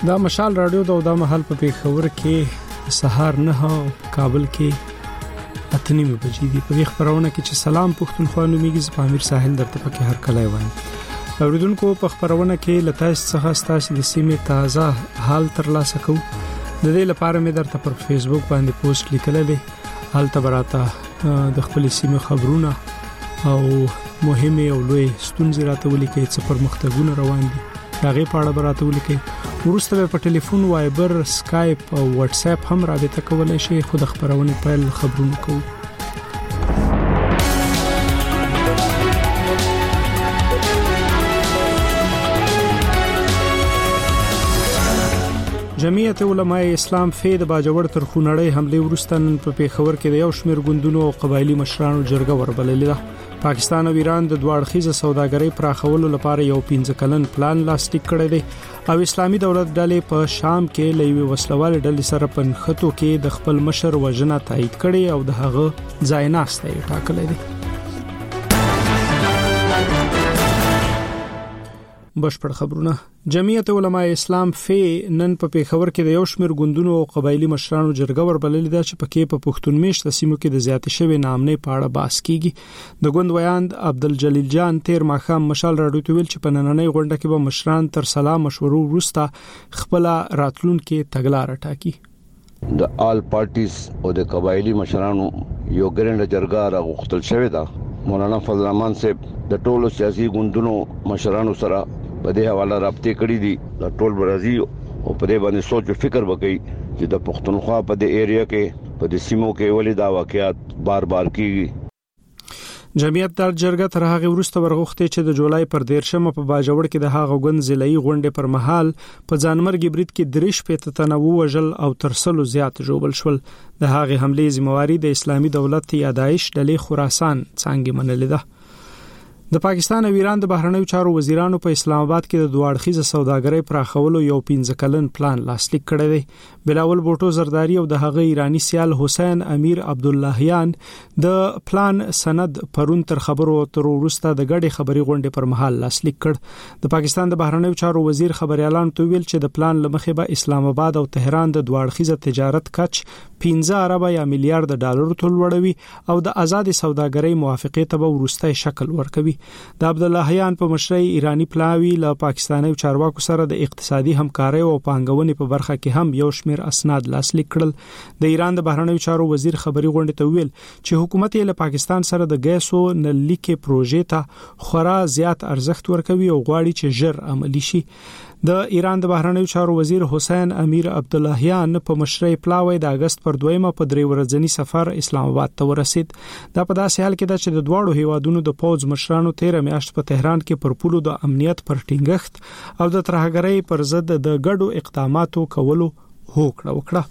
دا مشال رادیو د مهال په پیښور کې سهار 9 کابل کې اتنی بجې دي. په خبرونه کې چې سلام پښتونخوا نومیږي په امیر ساحل درته پکې هر کله وایم. اوریدونکو په خبرونه کې لتاس څخه ستاسو د سیمې تازه حال ترلاسه کوو. د دې لپاره مې درته پر فیسبوک باندې پوسټ لیکل دي. حال تبراته د خپل سیمې خبرونه او مهمه او لوی ستونزې راته ولیکي چې پر مختګونه روان دي. هغه په اړه راته ولیکي. ورسته په ټلیفون، وایبر، اسکایپ او واتس اپ هم رابطه کولای شي. خود خبرونه په خبرونه کوو. جمعیت علماء اسلام فید باجوړ تر خونړی حمله ورستن په پیښور کې د یو شمېر ګوندونو او قبایلی مشرانو جرګه وربللې ده. پاکستان او ایران د دوه اړخیزه سوداګرۍ پراخولو لپاره یو 15 کلن پلان لاسلیک کړی دی او اسلامي دولت ډلې په شام کې لوي وسلوال ډلې سره په نښتو کې د خپل مشر وژنه تایید کړي او د هغه ځایناسته یې ټاکلی دی. بشپړ خبرونه. جمعیت علماء اسلام فی نن په پیښور کې د یو شمېر ګوندونو او قبایلی مشرانو جرګه وربللې ده چې پکې په پښتون میشت سیمو کې د زیات شوی نامنې په اړه بحث کیږي. د ګوند ویاند عبدالجلیل جان تیر ماښام مشال راډیو ته ویل چې په نننۍ غونډه کې به مشران تر سلام مشورو وروسته خپل راتلونکو تګلارې ټاکي. د آل پارټیز او د قبایلی مشرانو یو ګرنده جرګه راغوښتل شوې ده. مولانا فضل الرحمن صاحب د ټولو سیاسي ګوندونو مشرانو سره په دې حواله رابطې کړې دي. د ټول برازي او په دې باندې سوچ او فکر وکړي چې د پښتونخوا په دې ایریا کې په دې سیمو کې ولې دا واقعیات بار کیږي. جمعیت د جرګه تر هغه وروسته ورغوښتي چې د جولای پر 13 په باجوړ کې د هغه غوند ضلعي غونډې پر مهال په ځانمرګ برید کې دریش په تنوع وجل او ترسلو زیات جوړل شول. د هغه حمله ذمہواری د اسلامي دولت یا داعش ډلې خراسان څنګه منلې ده. د پاکستان او ایران د بهرنیو چارو وزیرانو په اسلام آباد کې د دوه اړخیزه سوداګرۍ پراخولو یو 15 کلن پلان لاسلیک کړی دی. بلاول بوټو زرداری او د هغه ایرانی سیال حسین امیر عبداللهیان د پلان سند پرون تر خبرو تر وروسته د غړي خبري غونډې پر مهال لاسلیک کړ. د پاکستان د بهرنیو چارو وزیر خبريالان تو ویل چې د پلان لمخې به اسلام آباد او تهران د دوه اړخیزه تجارت کچ 15 ارب یا میلیارډ ډالر ته لوړوي او د آزاد سوداګرۍ موافقه ته ورستای شکل ورکوي. د عبداللهیان په مشرۍ ایرانی پلاوی له پاکستاني چارواکو سره د اقتصادي همکارۍ او پانګونې په برخه کې هم یو شمېر اسناد لاسلیک کړل. د ایران د بهرنیو چارو وزیر خبري غونډې ته ویل چې حکومت یې له پاکستان سره د ګیسو نلیکې پروژې ته خورا زیات ارزښت ورکوي او غواړي چې ژر عملی شي. د ایران د بهرنیو چارو وزیر حسین امیر عبداللهیان په مشرۍ پلاوی د اگست پر 2 په 3 ورځنی سفر اسلام آباد ته ورسید. دا په داسې حال کې ده چې د دوړو هیوادونو د پوز مشرانو 13 میاشت په تهران کې پر پولو د امنیت پر ټینګښت او د ترهګرۍ پر ضد د ګډو اقداماتو کولو هوکړه وکړه.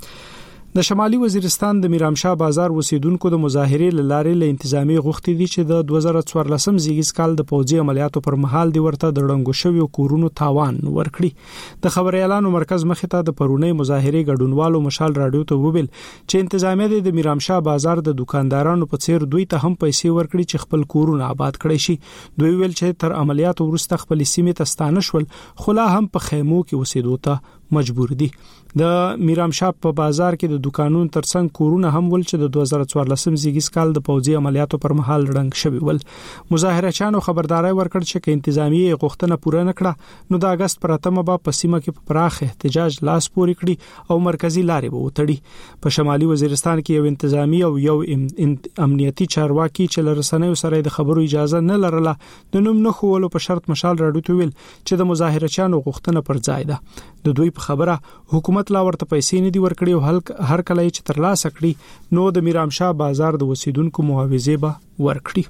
د شمالي وزیرستان د میرامشاه بازار اوسیدونکو د مظاهرې لارې له انتظامی غوښتي دي چې د 2014 زیږیز کال د پوځي عملیاتو پر مهال دی ورته د ړنګو شویو کورونو تاوان ورکړي. د خبريالانو مرکز مخې ته د پرونی مظاهرې ګډونوالو مشال راډیو ته وویل چې انتظامیه د میرامشاه بازار د دکاندارانو په څیر دوی ته هم پیسې ورکړي چې خپل کورونه آباد کړي شي. دوی ویل چې تر عملیاتو وروسته خپل سیمې ته ستانه شول خو لا هم په خیمو کې اوسېدو ته مجبور دي. د میرامشاه په بازار کې د دکانونو ترڅنګ کورونه هم ول چې د 2014 زیږیز کال د پوځي عملیاتو پر مهال رنګ شوی ول. مظاهرچیانو خبرداري ورکړ چې انتظامیه غوښتنه پوره نکړه نو د اگست پر 8 په سیمه کې په پراخ احتجاج لاس پورې کړي او مرکزی لارې به وتړي. په شمالي وزیرستان کې یو انتظامی او یو امنیتي چارواکي چې لرسنیو سره د خبرو اجازه نه لرله د نوم نه خولو په شرط مشال راډیو ته ویل چې د مظاهرچیانو غوښتنه پر ځای ده. د دوی په خبره حکومت لا ورته پیسې نه دی ورکړي او هر کله چې ترلاسه کړي نو د میرامشاه بازار د وسیدونکو معاوضه به ورکړي.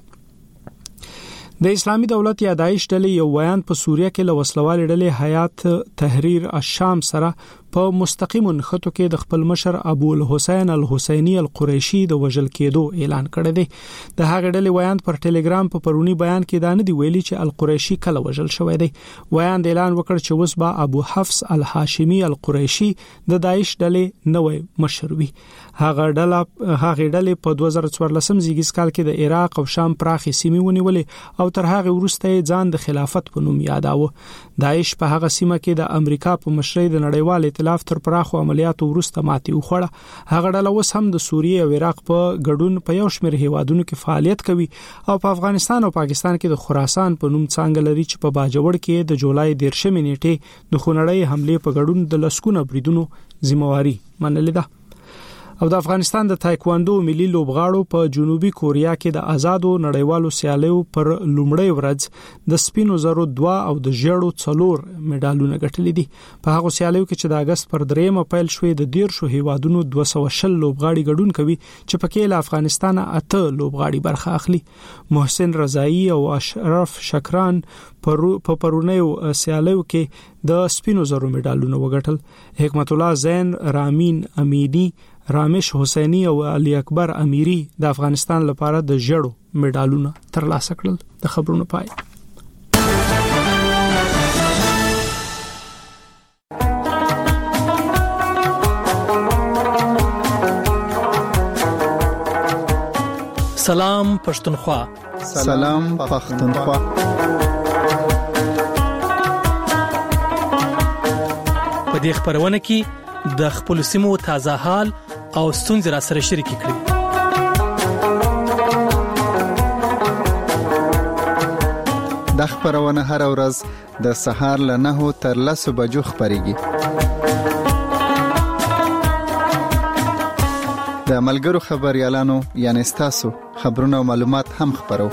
د اسلامي دولت یا داعش ډلې یو ویان په سوریه کې له وسلوال ډلې حیات تحریر الشام سره په مستقیم نخټو کې د خپل مشر ابو الحسین الحسینی القریشی د وژل کېدو اعلان کړی دی. د هغه ډلې ویان پر ټلګرام په پرونی بیان کې دا نه دی ویلي چې القریشی کله وژل شوی دی. ویان اعلان وکړ چې اوس به ابو حفص الهاشمی القریشی د داعش ډلې نوې مشر وي. هغه ډلې په 2014 زیږیز کال کې د عراق او شام پراخې سیمې ونیولې او او تر هغه وروسته ځان د خلافت په نوم یاداوه. داعش په هغه سیمه کې د امریکا په مشرۍ د نړیوال ائتلاف تر پراخو عملیاتو وروسته ماتې وخوړه. هغه ډله اوس هم د سوریې او عراق په ګډون په یو شمېر هیوادونو کې فعالیت کوي او په افغانستان او پاکستان کې د خراسان په نوم څنګه لري چې په باجوړ کې د جولای 13 نیټې د خونړۍ حمله په ګډون د لسکونه بریدونو ذمہواری منلې ده. او د افغانستان د تایکواندو ملي لوبغاړو په جنوبي کوریا کې د آزادو نړیوالو سیالیو پر لومړی ورځ د سپینو زرو 2 او د ژړو 4 میډالونه ګټلې دي. په هغه سیالیو کې چې د اگست پر 3 پیل شوې د 13 هیوادونو 220 لوبغاړي ګډون کوي چې پکې له افغانستان 8 لوبغاړي برخه اخلي. محسن رضایی او اشرف شکران په پرونیو سیالیو کې د سپینو زرو میډالونه وګټل. حکمت الله زین، رامین امیدی، رامش حسینی او علي اکبر امیری د افغانستان لپاره د ژړو میډالونه ترلاسه کړل. د خبرونو پای. سلام پښتونخوا. سلام پښتونخوا. په دې خبرونه کې د خپل سیمو تازه حال او ستونزې را سره شریک کړي. د خبرونه هر ورځ د سهار له 9 تر 10 بجو خبريږي. د ملګرو خبريالانو یعنی تاسو خبرونه او معلومات هم خبرو.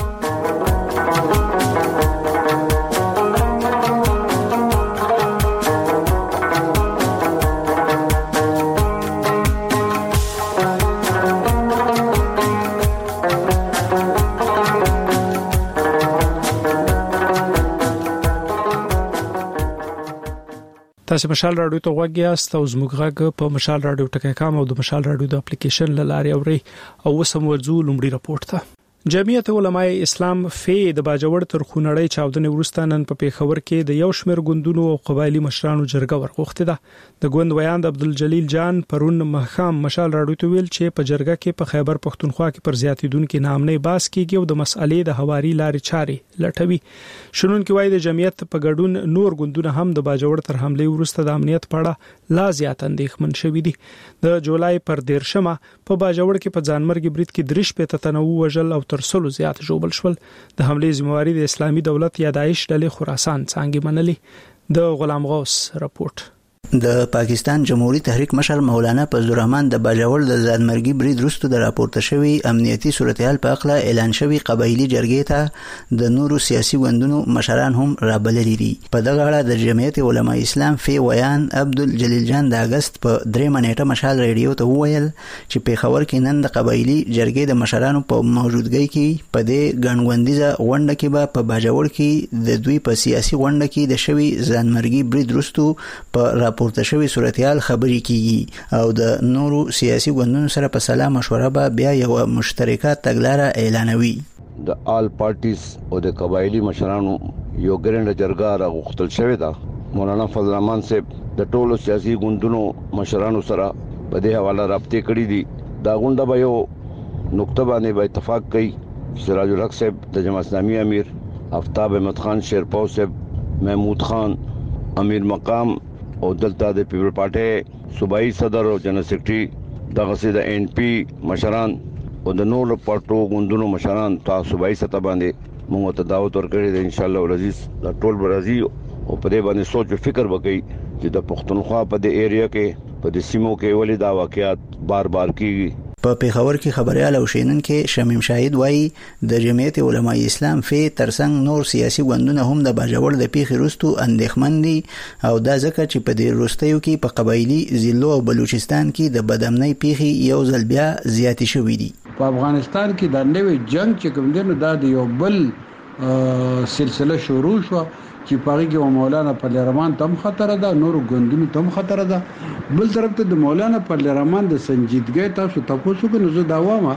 تاسو مشال رادیو ته وګیاست او زموږ غږ په مشال رادیو ټکی کام او د مشال رادیو د اپلیکیشن لارې اوري. او وسم ورزو لومړی راپورټ ته. جمعیت علماء اسلام فی د باجوړ تر خونړی چاودنې وروسته نن په پیښور کې د یو شمېر ګوندونو او قبایلی مشرانو جرګه ورغوښته ده. د ګوند ویاند عبدالجلیل جان پرون مخام مشال رادیو ته ویل چې په جرګه کې په خیبر پښتونخوا کې پر زیاتیدونکو نامنې باس کیږي او د مسالې د حواري لارې چارې لټوي. شنونکو وایي د جمعیت په ګډون نور ګوندونه هم د باجوړ تر حمله وروسته د امنیت په اړه لا زیات اندېښمن شوي دي. د جولای پر 13 په باجوړ کې په ځانمرګي برید کې 3 تنوع وژل او تر 100 زیات جوړل شول. د حمله ذمہواری د اسلامي دولت یا داعش ډلې خراسان څنګه منلې. د غلام غوث راپورټ. د پاکستان جمهوریت تحریک مشر مولانا فضل الرحمن د باجوړ د ځانمرګي برید وروسته د راپورته شوی امنیتي صورتحال په اړه اعلان شوی قبایلی جرګې ته د نورو سیاسي ګوندونو مشران هم رابللي دي. په دغه اړه د جمعیت علماء اسلام فی ویان عبدالجلیل جان د اگست په 3 نیټه مشال ریډیو ته وویل چې پیښور کې نن د قبایلی جرګې د مشرانو په موجودګۍ کې په دې ګڼغوندیزه غونډه کې به په باجوړ کې د دوی په سیاسي غونډه کې د شوی ځانمرګي برید وروسته په راپورته شوی صورتحال خبري کیږي او د نورو سیاسي ګوندونو سره په سلا مشوره به بیا یو مشترکه تګلارې اعلانوي. د آل پارټیز او د قبایلی مشرانو یو ګرنده جرګه راغوښتل شوې ده. مولانا فضل الرحمن صاحب د ټولو سیاسي ګوندونو مشرانو سره په دې حواله رابطې کړې دي. دا غونډه به یو نقطه باندې به اتفاق کوي. سراج الحق صاحب د جماعت اسلامي امیر، آفتاب احمد خان شیرپاو صاحب، محمود خان امیر مقام او دلته د پیپل پارټي صوبایي صدر او جنرال سیکریټري دغه سي د ان پی مشران او د نورو پارټو غوندونو مشران تاسو صوبایي سطح باندې موږ ته دعوت ورکړی دی. ان شاء الله العزيز د ټول برازي او په دې باندې سوچ او فکر وکړي چې د پښتونخوا په دې ایریا کې په دې سیمو کې ولې دا واقعیات بار کیږي. په پیښور کې خبريال او شینونکو شمیم شاهد وایي د جمعیت علماء اسلام فی ترڅنګ نور سیاسي ګوندونه هم د باجوړ د پیښې وروسته اندېښمن دي او دا ځکه چې په دې وروستیو کې په قبایلی ضلعو او بلوچستان کې د بدامنۍ پیښې یو ځل بیا زیاتې شوې دي. په افغانستان کې د نوې جنگ چې کوم دی نو دا د یو بل سلسله شروع شو چې پاره کې مولانا فضل الرحمن تم خطر ده، نور ګوندونو تم خطر ده. بل طرف ته د مولانا فضل الرحمن د سنجیدګۍ تاسو تاسو کو نو دا وامه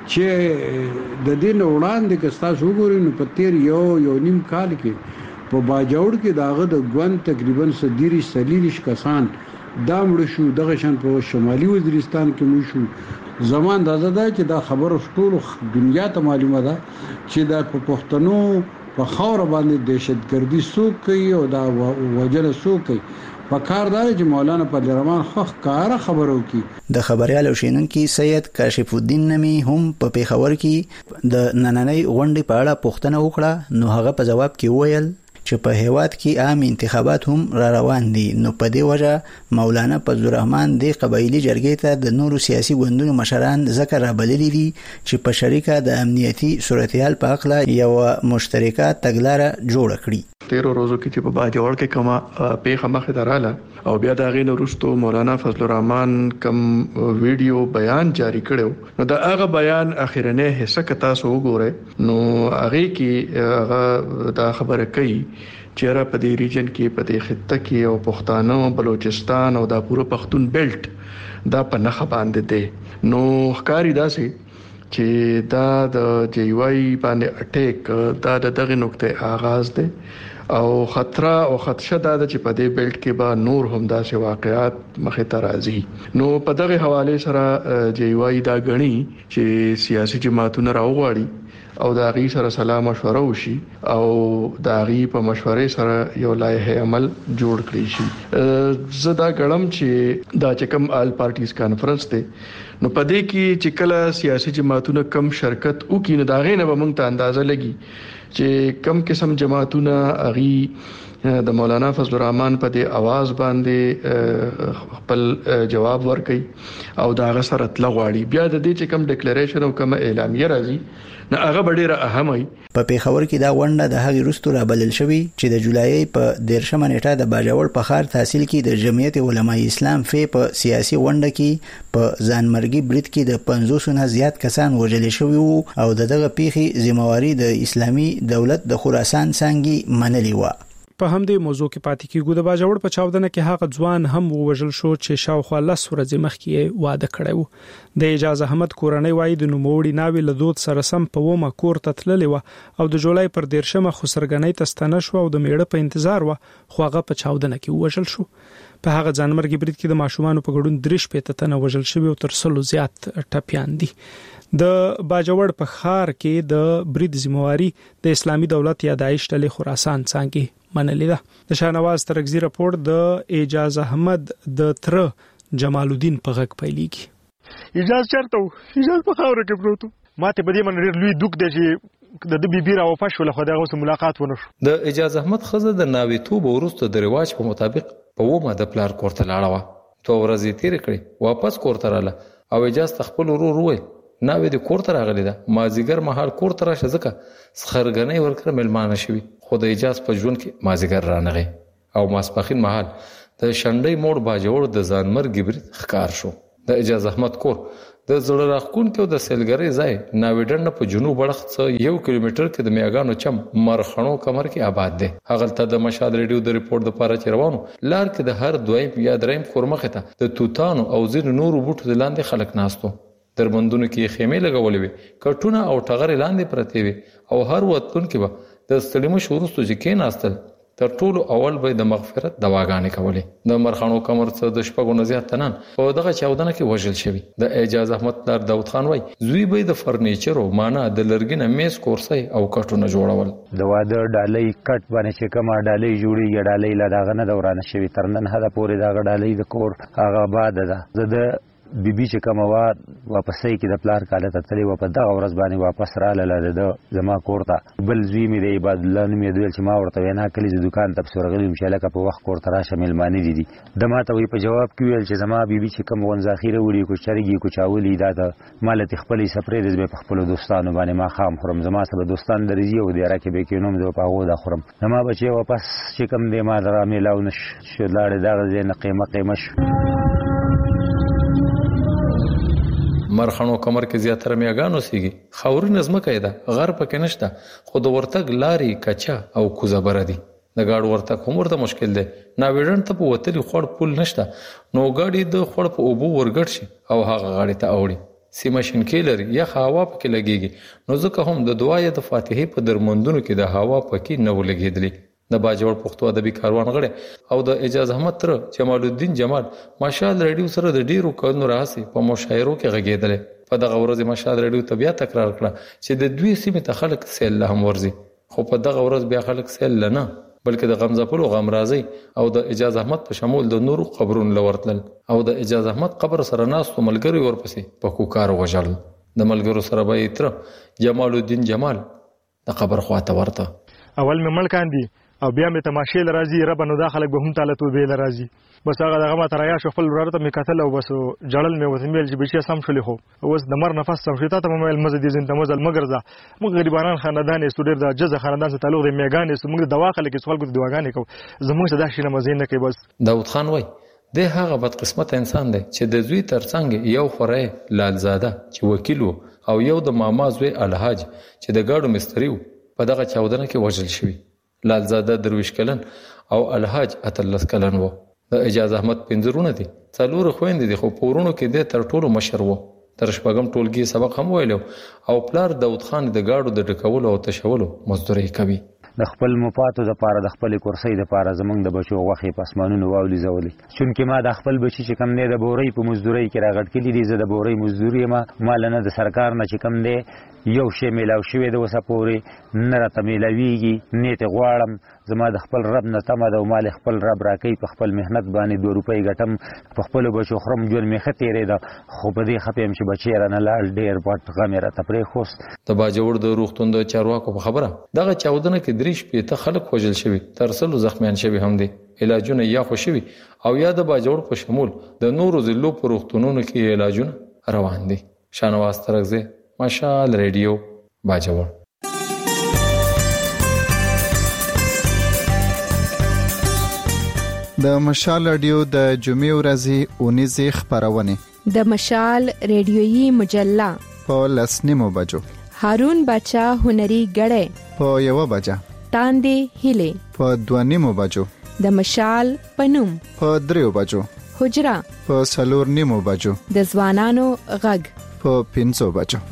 چې د دین وړاندې که تاسو وګورئ نو په تیر یو نیم کال کې په باجوړ کې داغه د ګوند تقریبا 130 کسان دا مړ شو. دغه شان په شمالي وزیرستان کې مړ شو. زمان دا چې دا خبر ټول دنیا ته معلومه ده چې دا په پښتنو په خاور باندې دهشتګردي څوک کوي او دا وجنه څوک کوي. په کار دا چې مولانا فضل الرحمن خو کار خبرو کی. د خبريال او شینونکي سید کاشف الدین نمی هم په پیښور کې د نننۍ غونډې په اړه پوښتنه وکړه، نو هغه په جواب کې وویل چې په هیواد کې عام انتخابات هم را روان دي، نو په دې وجه مولانا فضل الرحمن د قبایلی جرګې ته د نورو سیاسي ګوندونو مشران ذکر را بللي دي چې په شریکه د امنیتي صورتحال په اړه یو مشترکه تګلاره جوړه کړي. 13 ورځو کې چې په باجوړ کې کومه پیښه مخه دراله او بیا دا غي نورستو مولانا فضل الرحمن کوم ویډیو بیان جاری کړو، نو دا هغه بیان اخیرنه حصہ کتا سو وګوره، نو هغه کې هغه دا خبره کوي چې را په دې ریجن کې په دې خطه کې او پښتانه بلوچستان او دا پوره پښتون بیلټ دا په نخ باندې دی. نو ښکاری دا سي چې دا د جی واي باندې اٹیک دا دغه نقطه آغاز دی او خطر او خدشه دا چې په دې بیلټ کې به نور هم داسې واقعات مخه ته راځي. نو په دغه حواله سره جی واي دا غني چې سیاسي جماعتونه راوغواړي او دا غي سره سلام مشوره وشي او دا غي په مشورې سره یو لایحه عمل جوړ کړی شي. زدا ګړم چې دا چې کوم آل پارټیز کانفرنس ته نو پدې کې چې کله سیاسي جماعتونه کم شرکت وکړي، دا غي نه به موږ ته اندازه لګي چې کم قسم جماعتونه اغي د مولانا فضل الرحمن په دې आवाज باندې خپل جواب ورکړي او دا غسر تلغواړي. بیا د دې چې کم ډیکلیریشن او کم اعلامیه راځي نه هغه ډیره اهمه وي. په پیښور کې دا غونډه د هغې وروسته رابلل شوې چې د جولای په 13 نیټه د باجوړ په ښار تحصیل کې د جمعیت علماء اسلام په سیاسي غونډه کې په ځانمرګي برید کې د 500 نه زیات کسان وژل شوي وو او دغه پیښې ذمہواری د اسلامي دولت د خراسان څنګه منلې و. په همدې موضوع کې پاتې کېږو. د باجوړ په چاودنه کې هغه ځوان هم ووژل شو چې شاوخوا 10 ورځې مخکې واده کړی و. د اجازه احمد کورنۍ وایي د نوموړي ناوې له دود سره سم په ومه کور ته تللې و او د جولای پر 13 خسرګنۍ ته ستنه شو او د میړه په انتظار و، خو هغه په چاودنه کې ووژل شو. په هغه ځانمرګي برید کې د ماشومان په ګډون 3 تنه وژل شوی او تر 100 زیات ټپيان دي. د باجوړ په ښار کې د برید ذمہواری د اسلامي دولت یا داعش ډلې خراسان څنګه منلې ده. د شاهنواز ترکزی رپورت د اعجاز احمد د تر جمال الدین په غږ پیلېږي. اجازه چرته اجازه په خاور کې پروت ماته بده من ډېر لوی دوک دی چې د بیبي را وفات شو، له خدای غوښته ملاقات ونه شو. د اعجاز احمد خزه د ناوې توب ورسته د رواج په مطابق په ومه د پلار کورته لاړه و. 2 ورځې تیر کړې واپس کورته رااله او اجاز خپل ورور وویل ناوې د کورته راغلی ده، مازیګر مهال کورته راشه ځکه سخرګنۍ ورکړه ملمانه شوی. خو د اجاز په ژوند کې مازیګر رانغی او ماسپخین مهال د شنډۍ موړ باجوړ د ځانمرګي برید ښکار شو. د اعجاز احمد کور د زړه راخونکو د سیلګری ځای ناوډن په جنوب اړخ څخه 1 کیلومتر کې د میاګانو چم مرخنو کمر کې آباد دی. هغه ته د مشهد ریډیو د ریپورت لپاره چروانو لار کې د هر دویم یا دریم کورمخه ته د توتانو او زیر نورو بوټو لاندې خلک ناستو. درمندونو کې خیمه لګولې وي، کټونه او ټغرې لاندې پرته وي او هر وطن کې به د ستړي مشورستو چې کې ناستل تر ټولو اول به د مغفرت دواګانې کولې. د مرخانو کمر څخه د شپږو نه زیات تنان په دغه چاودنه کې وژل شوي. د اعجاز احمد پلار داود خان وای زوی به د فرنیچر او معنا د لرګینه میز کورسۍ او کټونه جوړول. د واده ډالۍ کټ باندې چې کومه ډالۍ جوړیږي ډالۍ لا داغه نه دورانه شوي تر نن هدا پورې داغه ډالۍ د کور هغه بعد ده. زه د بیبي چې کومه وا واپسې کې د پلار کاله ته تللی و، په دغه ورځ باندې واپس رااله د زما کور ته. بل زوی مې د عباد الله نوم یې دویل چې ما ورته وینا کړې د دکان ته پسې ورغلی چې لکه په وخت کور ته راشه مېلمانه دي. د ما ته وی په جواب کې ویل چې زما بیبي چې کوم ونځاخیره وړي کو چرګي کو چاولي دا ته مالت خپلې سپرې د په خپل دوستانو باندې ما خام خورم. زما سره دوستان درځي او د راکې به کې نوم د پاغو دا خورم. زما بچي واپس چې کوم دې ما درا میلاو نش شو لاړ دا نه قیمه شو. مرخنو کمر کې زیاتره میاګانو سیږي، خاوري نظم کېده، غر پکې نشته، خو د ورتګ لاري کچا او کوزه بر دي. د گاډ ورتګ هم ورته مشکل دی. ناویډن ته په وتلی خړ پول نشته، نو گاډي د خړ په اوبو ورګړ شي او هغه غاډي ته اوړي. سیمه شینکې لري یا هوا پکې لګيږي، نو ځکه هم د دعای د فاتحې په درمندونو کې د هوا پکې نه ولګېدلی. د باجوړ پښتو ادبي کاروان غړي او د اعجاز احمد تر جمال الدین جمال ماشال ریډیو سره د ډیرو کلونو راهسي په مشاعرو کې غږېدل. په دغه ورځ ماشال ریډیو ته بیا تکرار کړه چې د دوی سیمې ته خلک سیل هم ورزي، خو په دغه ورځ بیا خلک سیل نه بلکې د غمزپلو غمرازي او د اجاز احمد په شمول د نورو قبرونو لورتل او د اجاز احمد قبر سره ناستو ملګری ورپسې په کوکار وژل د ملګرو سره به تر جمال الدین جمال د قبر خواته ورته اول مې مړ کاندي او بیا مې تماشې لرازي رب نو دا خلک به هم تعالی توبې لرازي بس هغه دغه ما تریا شو خپل ورته مې کتل او بس جړل مې وته مېل چې بشي سم شولې خو اوس د مر نفس سم شتا ته مې مزه دي زنده مزل مگر ځه موږ غریبانان خاندان استودر د جزه خاندان سره تعلق د میګان است موږ د واخل کې سوال کو دواګانې کو زموږ صدا شینه مزه نه کوي بس داود خان وای د هغه بد قسمت انسان دی چې د زوی ترڅنګ یو خوره لالزاده چې وکیل او یو د ماما زوی الحاج چې د ګاډو مستری په دغه چاودنه کې وژل شوی لالزاده درویش کلن او الحاج اتلس کلن وو د اجاز احمد پنځرونه دي څلور خويندې دي خو پورونو کې د تر ټولو مشر وو تر شپږم ټولګي سبق هم ویلو او پلار داود خان د گاډو د ډکولو او تشولو مزدوري کوي د خپل مفاتو د پاره د خپل کرسي د پاره زمنګ د بچو غوخي پسمانونو واولي زولې چونکه ما د خپل بچی چې کم نه د بوري په مزدوري کې راغټ کړي دي زه د بوري مزدوري ما مال نه د سرکار نه چې کم دی یو شی میلاو شوی د وسپوري نه راته میلاویږي نیت غواړم زما د خپل رب نه تمه د مال خپل رب راکې په خپل مهنت باندې 2 روپۍ ګټم په خپل بچو خرم جون میخه تیرې دا خو په دې خپم چې بچی را نه لاړ ډیر پټ غمره تپرې خوست د باجوړ د روغتون د چارواکو په خبره دغه چاودنه کې دریش په خلک وژل شوی ترسلو زخمیان شوی هم دي علاجونه یا خوشوي او یا د باجوړ په شمول د نورو ضلعو په روغتونونو کې علاجونه روان دي شانواز ترغزه مشال ریډیو باجوړ د مشال رادیو د جمعې ورځې اونیزه خبرونه د مشال ریډیویي مجله په لسنیمو بجو هارون بچا هنري غړې په 1 بجه تاندې هله په 2 بجو د مشال پنوم په 3 بجو حجرا په 4 بجو د ځوانانو غږ په 5 بجو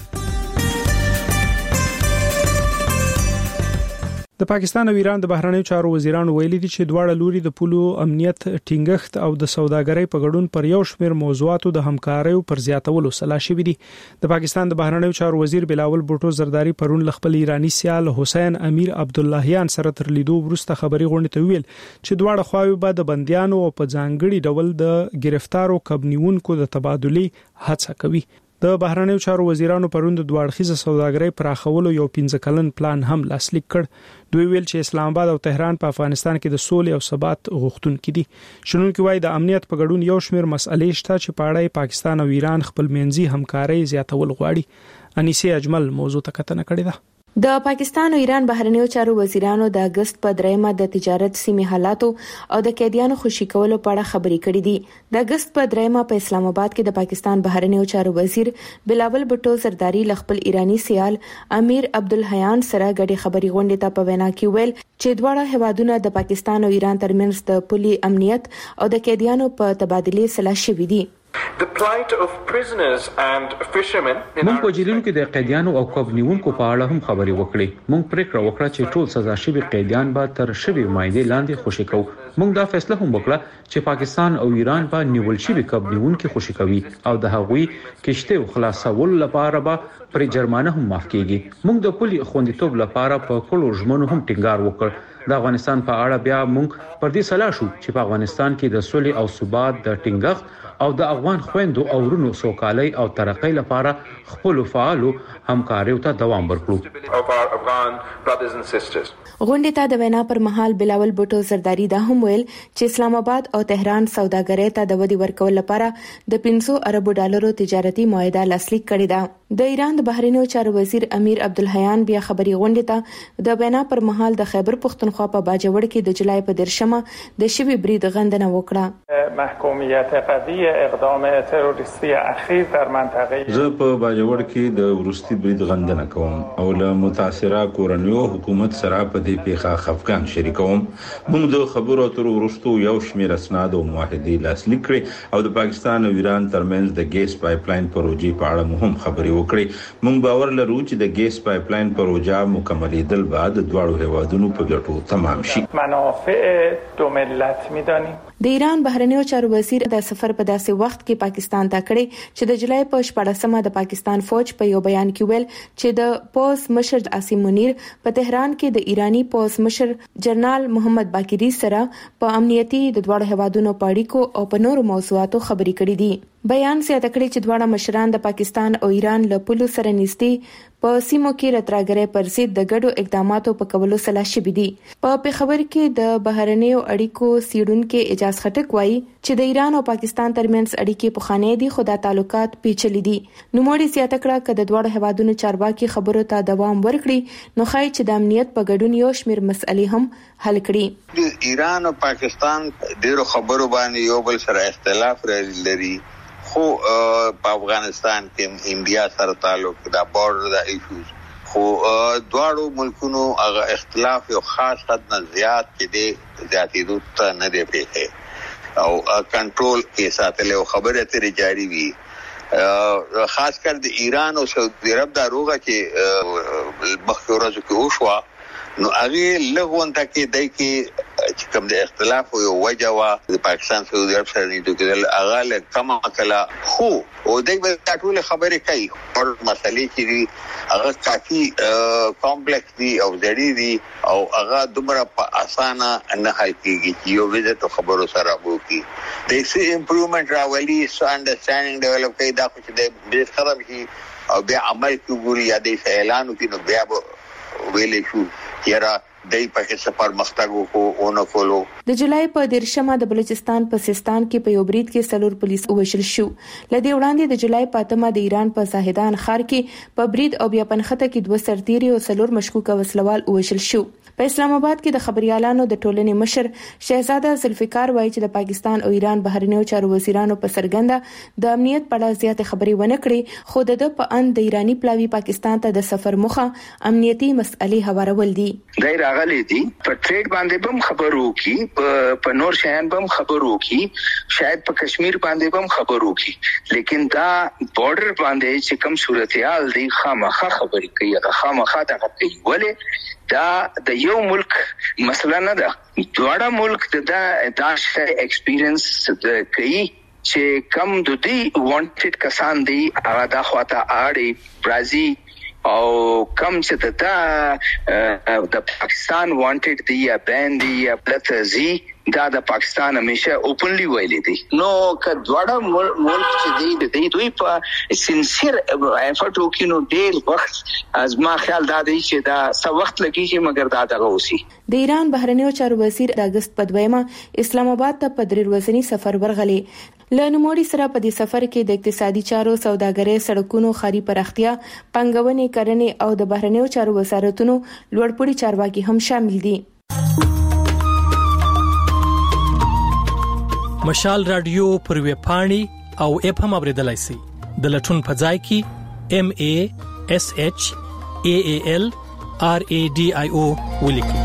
د پاکستان او ایران د بهرنیو چارو وزیرانو ویلي دي چې دواړه لوري د پولو امنیت ټینګښت او د سوداګرۍ په ګډون پر یو شمېر موضوعاتو د همکارۍ پر زیاتولو سلا شوي دي د پاکستان د بهرنیو چارو وزیر بلاول بوټو زرداری پرون خپل ایرانی سیال حسین امیر عبداللهیان سره تر لیدو وروسته خبري غونډه ته ویل چې دواړه خواوې به د بنديانو او په ځانګړي ډول د گرفتارو کبنیونکو د تبادلې هڅه کوي د بهرنیو چارو وزیرانو پرون د دوړخیزه سوداګرۍ پراخولو یو 15 کلن پلان هم لاسلیک کړ دوی ویل چې اسلام آباد او تهران په افغانستان کې د سولې او ثبات غوښتونکي دي شنونکي وایي د امنیت په ګډون یو شمېر مسئلې شته چې په اړه پاکستان او ایران خپل منځي همکاري زیاتول غواړي انیسه اجمل موضوع ته کتنه کړې ده د پاکستان او ایران بهرنیو چارو وزیرانو د اگست په 3 د تجارت سیمې حالاتو او د قیدیانو خوشی کولو په اړه خبرې کړې دي د اگست په 3 په اسلام آباد کې د پاکستان بهرنیو چارو وزیر بلاول بوټو زرداری خپل ایرانی سیال امیر عبدالحیان سره غړي خبري غونډه ته په وینا کې ویل چې دواړه هوادونه د پاکستان او ایران ترمنځ د پولي امنیت او د قیدیانو په تبادلې سلا شوي دي The plight of prisoners and fishermen مونږ په جیلونو کې د قیدیانو او کوبنیونکو په اړه هم خبرې وکړې مونږ پریکړه وکړه چې ټول سزا شوي قیدیان به تر شوي مایده لاندې خوشی کوو مونږ دا فیصله هم وکړه چې پاکستان او ایران به نیول شوي کوبنیونکو خوشی کوي او د هغوی کشته خلاصول لپاره به پر جرمانه هم معاف کیږي مونږ د پولي خوندیتوب لپاره په کلو ژمنو هم ټینګار وکړ د افغانستان په اړه بیا مونږ پر دې سلا شو چې په افغانستان کې د سولې او ثبات د ټینګښت او د افغان خويندو او ورونو سوکالۍ او ترقۍ لپاره خپل فعالو همکاریو ته دوام ورکړو غونډه ته د وینا پر مهال بلاول بوټو زرداری دا هم ویل چې اسلام آباد او تهران سوداګرۍ ته د ودی ورکول لپاره د 500 ارب ډالرو تجارتي معاهده لاسلیک کړی دا د ایران د بهرنیو چارو وزیر امیر عبدالحیان بیا خبري غونډه ته د وینا پر مهال د خیبر پختونخوا په باجوړ کې د جولای په 10مه د شوی برید غندنه وکړه محکومیت قوی اقدام تروریستی اخیر در منطقه زه په باجوړ کې د ورستي برید غندنه کوم او له متاثره کورنیو حکومت سره په دې پیښه خفقان شریکوم موږ د خبرو اترو ورستو یو شمېر اسناد او معاهدې لاسلیک کړې او د پاکستان او ایران ترمنځ د ګیس پایپ لاین پروژې په اړه مهم خبرې وکړي. موږ باور لرو چې د ګیس پایپ لاین پروژه مکملېدل بعد د دواړو هیوادونو په ګټو تمام شي. منافع دو ملت می‌دانیم. د ایران بهرنیو چارو وزیر د سفر په داسې وخت کې پاکستان ته کړی چې د جولای په 14مه د پاکستان فوج په یو بیان کې ویل چې د پوز مشر عاصم منیر په تهران کې د ایرانی پوز مشر جنرال محمد باقری سره په امنیتي د دوه هوادونو په اړیکو او په نورو موضوعاتو خبرې کړې دي. بیان زیاته کړی چې دواړه مشران د پاکستان او ایران له پولو سره نږدې په سیمو کې راتراګرې پر ضد د ګډو اقداماتو په کولو سلا شوي دي. په پیښور کې د بهرنیو اړیکو څېړونکو اجاز خټک وایي چې د ایران او پاکستان ترمنځ اړیکې پخوانۍ دي خو د تعلقات پیچلي دي. نوموړي زیاته کړه چې د دوه هوادونو چارواکي خبرو ته دوام ورکړي نو ښایي چې د امنیت په ګډون یو شمېر مسئلې هم حل کړي. د ایران او پاکستان ډیرو خبرو باندې یو بل سره اختلاف لري خو په افغانستان کې انډیا سره تعلق دا بورډر دا ایشوز خو دواړو ملکونو هغه اختلاف یو خاص حد نه زیات کې دي زیاتېدو ته نه دی پیښه او کنټرول کې ساتل او خبره ترې جاری وي خاص کر د ایران او سعودي عرب دا روغه کې مخکې ورځو کې وشوه نو هغه لغون ته کې دای کې چې کوم د اختلاف او وجه وا د پاکستان سعودي عرب سره نیټو کې هغه له کما کلا خو او دای په ټول خبرې کوي او مسلې چې هغه کافي کمپلیکس دي او ځړې دي او هغه دومره په اسانه نه حل کیږي چې یو وزټ خبرو سره وکړي د سی امپروومنت راولي سو انډرستانډینګ ډیولپ کوي دا خو چې د بیس ختم شي او بیا عمل کوي یا د اعلان کوي نو بیا ویلې شو یاره دای په کې پرمختګ وکړو. د جولای په 13مه د بلوچستان په سیستان کې په یو برید کې سلور پولیس وژل شو. لدې وړاندې د جولای په 8مه د ایران په زاهدان ښار کې په برید او بیا پنخته کې 2 سرتیري او سلور مشکوک وسلوال وژل شو. په اسلام آباد کې د خبريالانو د ټولنې مشر شهزاده ذوالفقار وایي چې د پاکستان او ایران بهرنیو چارو وزیرانو په سرګنده د امنیت په اړه زیاتې خبرې ونه کړې خو د په ان د ایرانی پلاوی پاکستان ته د سفر مخه امنیتي مسئلې هوارول دي. راغلي دي په ټریډ باندې بم خبرو کی په نور شهن بم خبرو کی شاید په کشمیر باندې بم خبرو کی لیکن دا بارډر باندې چې کوم صورتحال دی خامخا خبرې کوي خامخا دا کوي ولې دا د یو ملک مسله نه ده دواړه ملک دا ایکسپیرینس کوي چې کم د دې وانټډ کسان دي هغه دا خواته اړي برازي او کم چې د پاکستان وانټډ دی یا بین دی یا پلتزي دا د پاکستان همیشه اوپنلی ویلي دي نو کډوړه ملک چې دی دوی په سینسیر افورت وکینو ډیر وخت از ما خیال دا دی چې دا څو وخت لګیږي مګر دا دغه وسی. د ایران بهرنیو چارو وزیر د اگست په 2مه اسلام آباد ته په 3 ورځنی سفر ورغلی. لنوموړي سره په دې سفر کې د اقتصادي چارو سوداګرۍ سړکونو خاري پراختیا پنګونې کرنې او د بهرنیو چارو وزارتونو لوړپوړي چارواکي هم شامل دي. مشال رادیو پر ویب پاڼې او اپ هم اوریدلای شئ. د لټون په ځای کې MASHAALRADIO ولیکئ.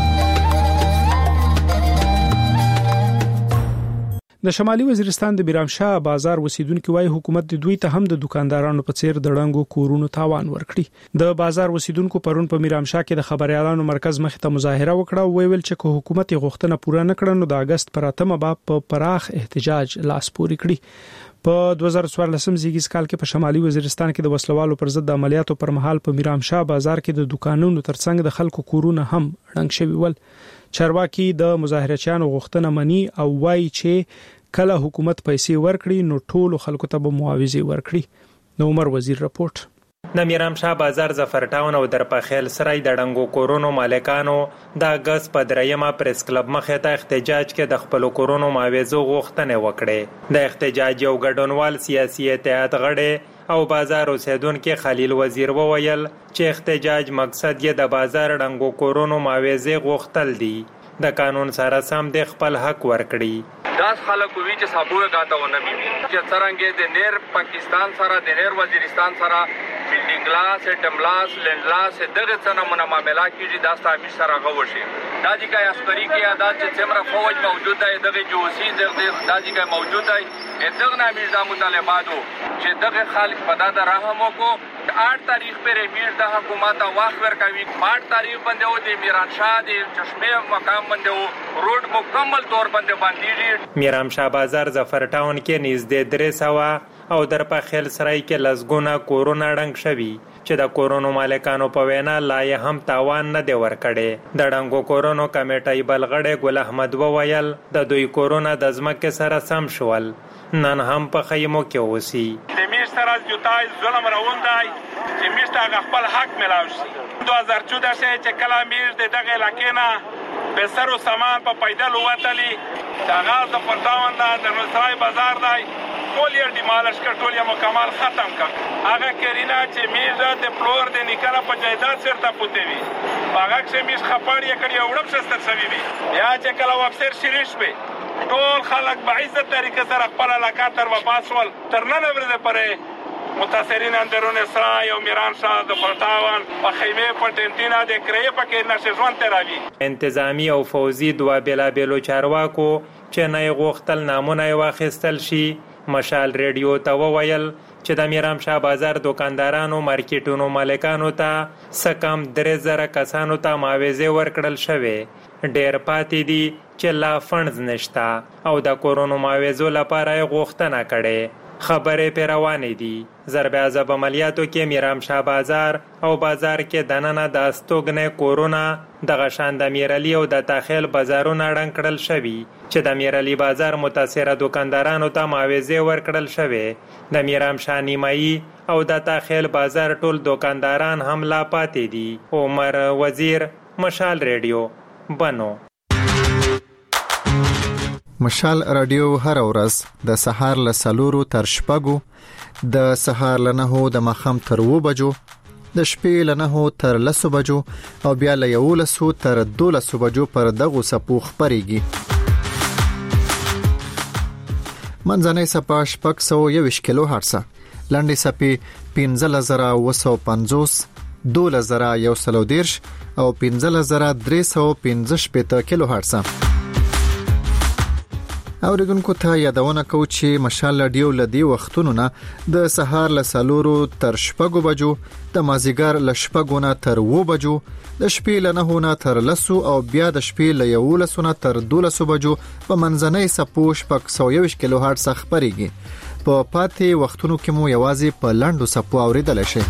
د شمالي وزیرستان د بیرامشاه بازار اوسیدونکو وايي حکومت د دوی ته هم د دکاندارانو په څیر د ړنګو کورونو تاوان ورکړي. د بازار اوسیدونکو پرون په میرامشاه کې د خبريالانو مرکز مخ ته مظاهره وکړه او ویل چې حکومت غوښتنه پوره نه کړي نو د اگست پر 8مه په پراخ احتجاج لاس پورې کړي. په 2014 زیږیز کال کې په شمالي وزیرستان کې د وسلوالو پر ضد عملیاتو پر مهال په میرامشاه بازار کې د دکانونو ترڅنګ د خلکو کورونه هم ړنګ شوي ول. چارواکي د مظاهرچیانو غوښتنه مني او وایي چې کله حکومت پیسې ورکړي نو ټول خلکو ته به معاوضه ورکړي. نو عمر وزیر رپورت. د میرامشاه بازار ظفر ټاون او درپخیل سرای د ډنګو کورونو مالکانو د اگست په 3مه پریس کلب مخې ته احتجاج کې د خپل کورونو معاوضه غوښتنه وکړه. د احتجاج یو ګډونوال سیاسي اتحاد غړي او بازار اوسیدونکو خلیل وزیر وویل چې احتجاج مقصد یې د بازار ډنګو کورونو معاوضه غوښتل دي. د قانون سره سم د خپل حق ورکړي. داس خلک وی چې صابوه غاټه ونه مې چې څنګه د نیر پاکستان سره د نیر وزیرستان سره بلډینګ لاس ټملاس لندلاس دغه څنګه معاملات کیږي دا ستاسو سره غوښي دا چې کوي عسکري قیادت چې څومره فوج موجود دی دغه جوسي دغه دا چې کوي موجود دی دغه نامې د مطالباتو چې دغه خلک په دا رحم وکړو 8 تاریخ پر امیر د حکومت واخ ورکوي 8 تاریخ باندې و د میران شاه د چشمه مقام باندې و روډ مکمل طور باندې باندې میرام شاه بازار ظفر ټاون کې نږدې 300 او در په خیل سرای کې لزګونه کورونا ډنګ شوي چې د کورونو مالکانو په وینا لا یې هم تاوان نه دی ورکړی د ډنګو کورونو کمیټې بلغړې ګل احمد وویل د دوی کورونا د ځمکې سره سم شول نن هم په خیمو کې اوسي د میش سره جوتای ظلم روان دی چې میش ته خپل حق ملاوي 2014 چې کله میش دغه علاقې نه به سر او سامان په پیدل وتلی دا غاز د پټاون د نوسای بازار دی ټول یې د مالش کټول یې مکمل ختم کړ هغه کرینا چې میز د فلور د نکره په جایداد سره پوتې وي هغه چې میز خپړ یې کړی وړم شسته سوي وي یا چې کله وفسر شریش وي ټول خلک په عزت طریقې سره خپل علاقه تر وپاسول تر نن ورځې پرې متاثرین اندرون اسرائیل او میران شاه د پټاون په خیمه په ټینټینا د کرې پکې نشه ژوند تراوی انتظامی او فوزي دوا بیلابلو چارواکو چې نه غوښتل نامونه واخیستل شي مشال ریډیو ته وویل چې د میرام شاه بازار دکاندارانو مارکیټونو مالکانو ته سکم 3000 کسانو ته معاوضه ورکړل شوې ډېر پاتې دي چې لا فنډز نشتا او د کورونا معاوضو لپاره غوښتنه کړي خبرې پیروانې دي ضرب عذاب عملیاتو کې میرام شاه بازار او بازار کې دننه د استوګنې کورونا د غشان د میرعلی او د تاخیل بازارونه ډنګ کړل شوي چې د میرعلی بازار متاثره دکاندارانو ته معاوضه ورکړل شوې د میرام شاه نیمایي او د تاخیل بازار ټول دکانداران هم لا پاتې دي عمر وزیر مشال ریډیو بنو مشال رادیو هر ورځ د سهار له 4 تر 6 د سهار له 9 د مخام تر 2 بجو د شپې له 9 تر 10 بجو او بیا له 11 تر 12 بجو پر دغه سپو خبريږي منځنۍ سپا شپږ 121 کیلو هرتز لاندې سپي 15950 2130 او 15315 کیلو هرتز اوریدونکو ته یادونه کوم چې مشال رادیو لدی وختونو نه د سهار له 4 تر 6 بجو د مازیګر له 6 نه تر 2 بجو د شپې له 9 نه تر 10 او بیا د شپې له 11 نه تر 12 بجو په منځنۍ سپو شپږ 121 کیلو هرتز خبريږي په پاتې وختونو کې مو یوازې په لاندو سپو اوریدل شي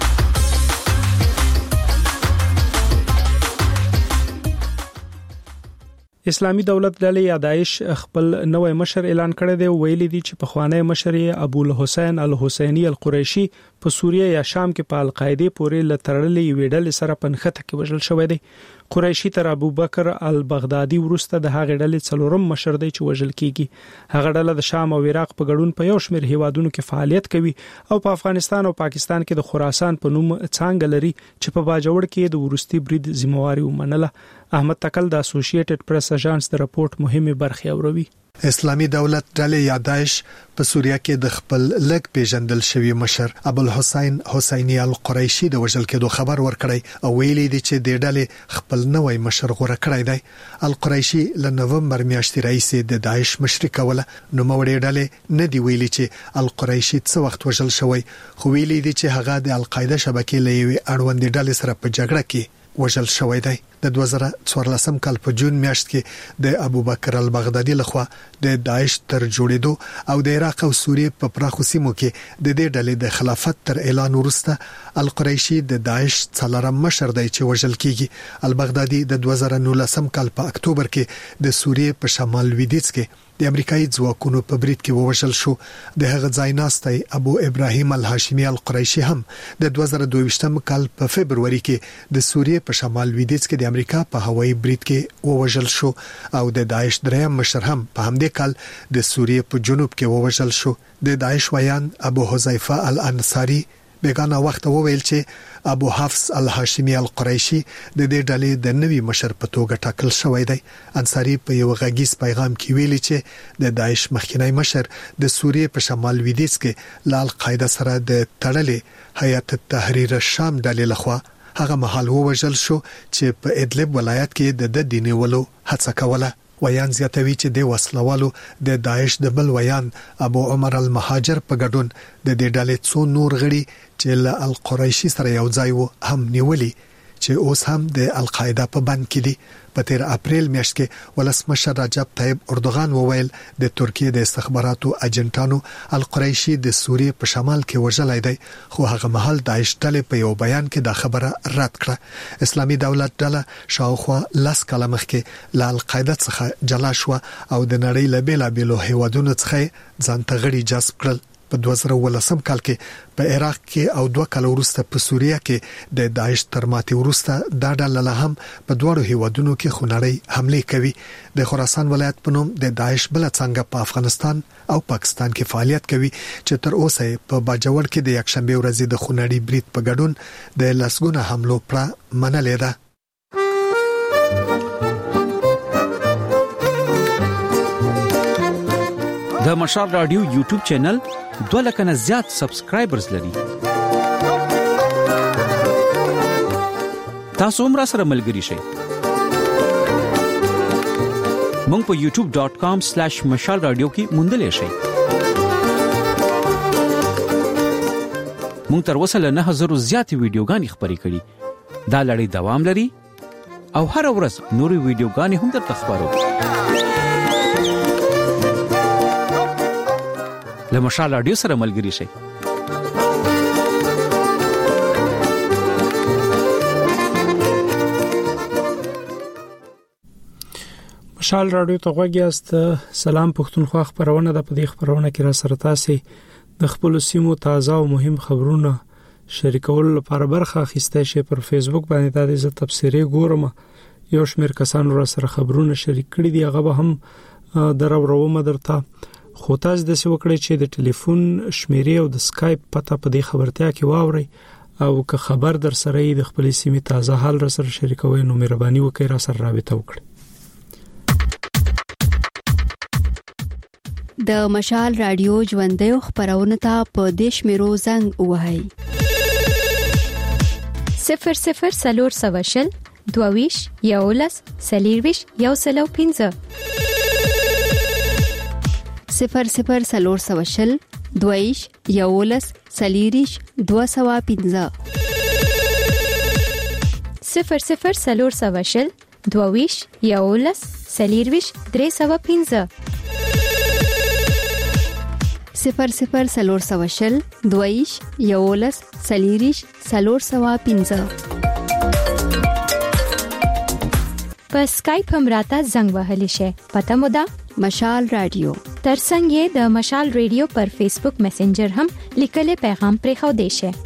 اسلامي دولت ډلې یا داعش خپل نوې مشر اعلان کړی دی ویلي دي چې په خوانی مشر ابو الحسین الحسینی القریشی په سوریه یا شام کې په القاعده پورې لترلې ویډل سره پنخته کې وژل شوی دی قریشی تر ابو بکر البغدادي ورسته د هغه ډلې څلورم مشر دی چې وژل کیږي هغه ډله د شام او عراق په ګډون په یو شمېر هیوادونو کې فعالیت کوي او په افغانستان او پاکستان کې د خراسان په نوم څنګه لري چې په باجوړ کې د ورستي برید ذمہواری ومنله احمد تکل د اسوسییټډ پریس اژانس د راپورټ مهمه برخه اوروي اسلامي دولت ډلې یا داعش په سوریه کې د خپل لګ پیژندل شوی مشر ابو الحسین حسینی القریشی د وژل کېدو خبر ورکړی او ویلي دي چې د ډلې خپل نوې مشر غوړه کړی دی القریشی له نومبر میاشتې راهیسې د داعش مشري کوله نو موړې ډلې نه دی ویلي چې القریشی څه وخت وژل شوی خو ویلي دي چې هغه د القاعده شبکې لوي اړوند ډلې سره په جګړه کې وژل شوی دی د 2014 کال په جون میاشت کې د ابو بکر البغدادي لخوا د داعش تر جوړېدو او د عراق او سوریه په پراخو سیمو کې د دې ډلې د خلافت تر اعلان وروسته القریشی د داعش څلورم مشر دی چې وژل کیږي البغدادي د 2019 کال په اکتوبر کې د سوریه په شمال لویدیځ کې د امریکایي ځواکونو په برید کې ووژل شو د هغه ځای ناستي ابو ابراهیم الهاشمي القریشی هم د 2022 کال په فبرवरी کې د سوریه په شمال لویدیځ کې د امریکا په هوایي برید کې ووژل شو او د داعش دریم مشر هم په همدې کال د سوریه په جنوب کې ووژل شو د داعش ویان ابو حذیفه الانصاری بیگانه وخت وویل چې ابو حفص الهاشمي القریشی د دې ډلې د نوي مشر په توګه ټاکل شوی دی انصاری په یو غږیز پیغام کې ویلي چې د داعش مخکنی مشر د سوریه په شمال لویدیځ کې ل القاعده سره د تړلې هیئت تحریر الشام ډلې لخوا هغه مهال ووژل شو چې په ادلب ولایت کې د دیني ولو هڅه کوله. ویان زیاتوي چې د وسلوالو د داعش د بل ویان ابو عمر المهاجر په ګډون د دې ډلې څو نور غړي چې له القریشي سره یو ځای وو هم نیولي چې اوس هم د القاعده په بند کې دي. په 13 اپریل میاشت کې ولسمشر رجب طیب اردوغان وویل د ترکیه د استخباراتو اجنټانو القریشي د سوریې په شمال کې وژلای دی، خو هغه مهال داعش ډلې په یو بیان کې دا خبره رد کړه. اسلامي دولت ډله شاوخوا 10 کاله مخکې له القاعده څخه جلا شو او د نړۍ له بیلابېلو هیوادونو څخه ځان ته غړي جذب کړل. په 2018 کال کې په عراق کې او 2 کال وروسته په سوریه کې د داعش تر ماتې وروسته دا ډله هم په دوړو هیوادونو کې خونړۍ حمله کوي. د خراسان ولایت په نوم د داعش بل څنګه په افغانستان او پاکستان کې فعالیت کوي چې تر اوسه په باجوړ کې د یکشنبه ورځې د خونړۍ برید په ګډون د لسګونه حملو پر منلې ده. د مشال رادیو یوټیوب چینل 2 لک نه زیات سبسکرایبرز لري. تاسو هم را سره ملګري شئ. مونږ په youtube.com/mashal radio کې موندلې شئ. مونږ تر اوسه له 9000 زیات ویډیوګانې خپرې کړې. دا لړۍ دوام لري او هر ورځ نوري ویډیوګانې هم درته خبرو. له مشال رادیو سره ملګري شئ. مشال رادیو ته غوږیاست. سلام پښتونخوا خبرونه د پدې خبرونه کې را سره تاسو د خپل سیمو تازه او مهم خبرونه شریکول لپاره برخه اخیسته شي. پر فیسبوک باندې د دې تبصره ګورم یو شمېر کسان را سره خبرونه شریک کړي دي. هغه به هم دروروم درته، خو تاسو د څه وکړئ چې د ټلیفون شمیرې او د سکایپ پته په دې خبرتیا کې واورئ او که خبر در سره د خپل سیمې تازه حال را سره شریکوي نو مهرباني وکړئ را سره رابطه وکړئ. د مشال رادیو ژوندۍ خبرونه ته په دیش میرو زنګ وهاي 00 سلور سواشل دوویش یولس سلیرویش یوسلو 00 سلور سواشل دویش یولس سلیریش 215 00 سلور سواشل دویش یولس سلیرویش 315 00 سلور سواشل دویش یولس سلیریش 315 په سکایپ هم راته زنګ وهلی شي. پته مو ده مشال رادیو. ترڅنګ یې د مشال رادیو پر فیسبوک میسنجر هم لیکل پیغام پرې خو دی شي.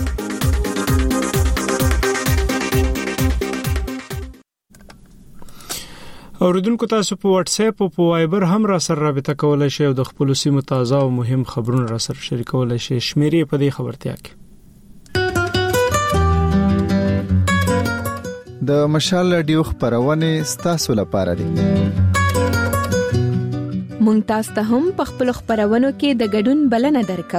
اوریدونکو تاسو په واتس اپ او په وایبر هم را سره رابطه کولای شئ او د خپل سیمو تازه او مهم خبرونه را سره شریکولای شئ. شمیرې په دې خبرتیا کې د مشال رادیو خبرونه ستاسو لپاره دي. مونږ تاسو ته هم په خپل خبرونو کې د ګډون بلنه درکو.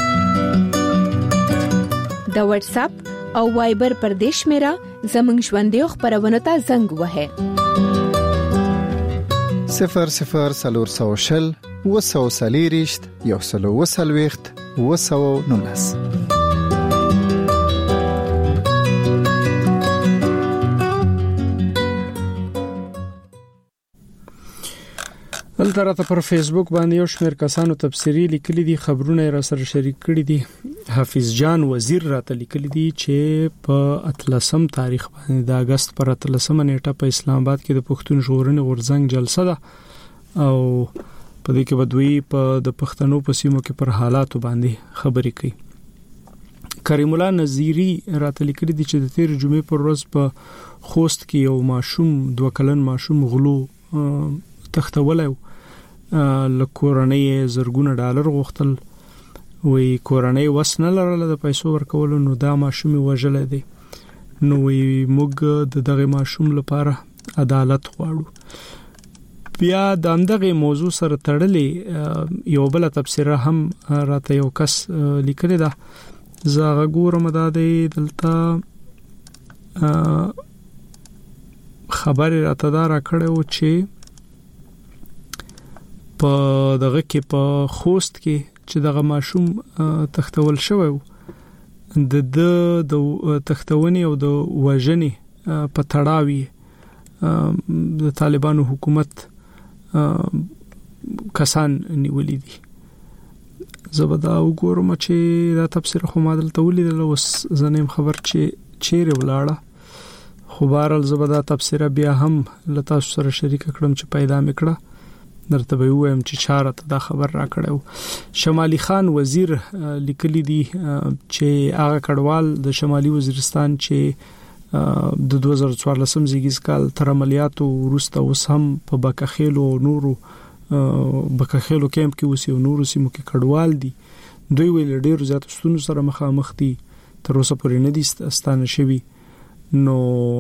د واتس اپ او وایبر پر دیش میرا زمنګ ژوندۍ خبرونه ته زنګ وهه 00 سلور سواشل وسو سلیریشت یوسلو وسلويخت وسو نونس. دلته راته پر فیسبوک باندې یو شمېر کسانو تبصری لیکلي دي، خبرونه را سره شریک کړي دي. حافظ جان وزیر راته لیکلي دي چې په 13 تاریخ باندې د اگست پر 13 نیټه په اسلام آباد کې د پښتون ژغورنې غورځنګ جلسه ده او په دې کې بدوی په د پښتنو په سیمو کې پر حالاتو باندې خبرې کوي. کریم الله نذیری راته لیکلي دي چې د تیر جمعې پر ورځ په خوست کې یو ماشوم 2 کلن ماشوم غلو تختولای لکورنۍ زرګونه ډالر غوښتل، وی کورنۍ وسنه لرله د پیسو ورکول، نو دا ماشوم وژل دي. نو وی موږ د دغه ماشوم لپاره عدالت غواړو. بیا د دغه موضوع سره تړلې یو بل تفسیر هم راته یو کس لیکلی دا زغه ګورم دا دی دلته خبر راته دا را کړو چې په دغه کې په خوست کې چې دغه ماشوم تختول شوی د تختونې او د وژنې په تړاوي د طالبانو حکومت کسان نیولې دي. زبدا وګورم چې دا تفسیر خو ما دلته ولیدل او زنیم خبر چې چیرې ولاړه، خو بهرحال زبدا تفسیر بیا هم لتا سره شریک کړم چې پیدا میکړه درته به وایم چې چاره ته دا خبر را کړو. شمالي خان وزیر لیکلی دی چې هغه کډوال د شمالي وزیرستان چې د 2014 زیږیز کال تر عملیاتو وروسته اوس هم په بکخیلو نورو بکخیلو کیمپ کې اوسې نورو سیمو کې کډوال دي، دوی ویل ډیر زیات ستونزو سره مخامخ دي، تر اوسه پورې نه دي ستانه شوی. نو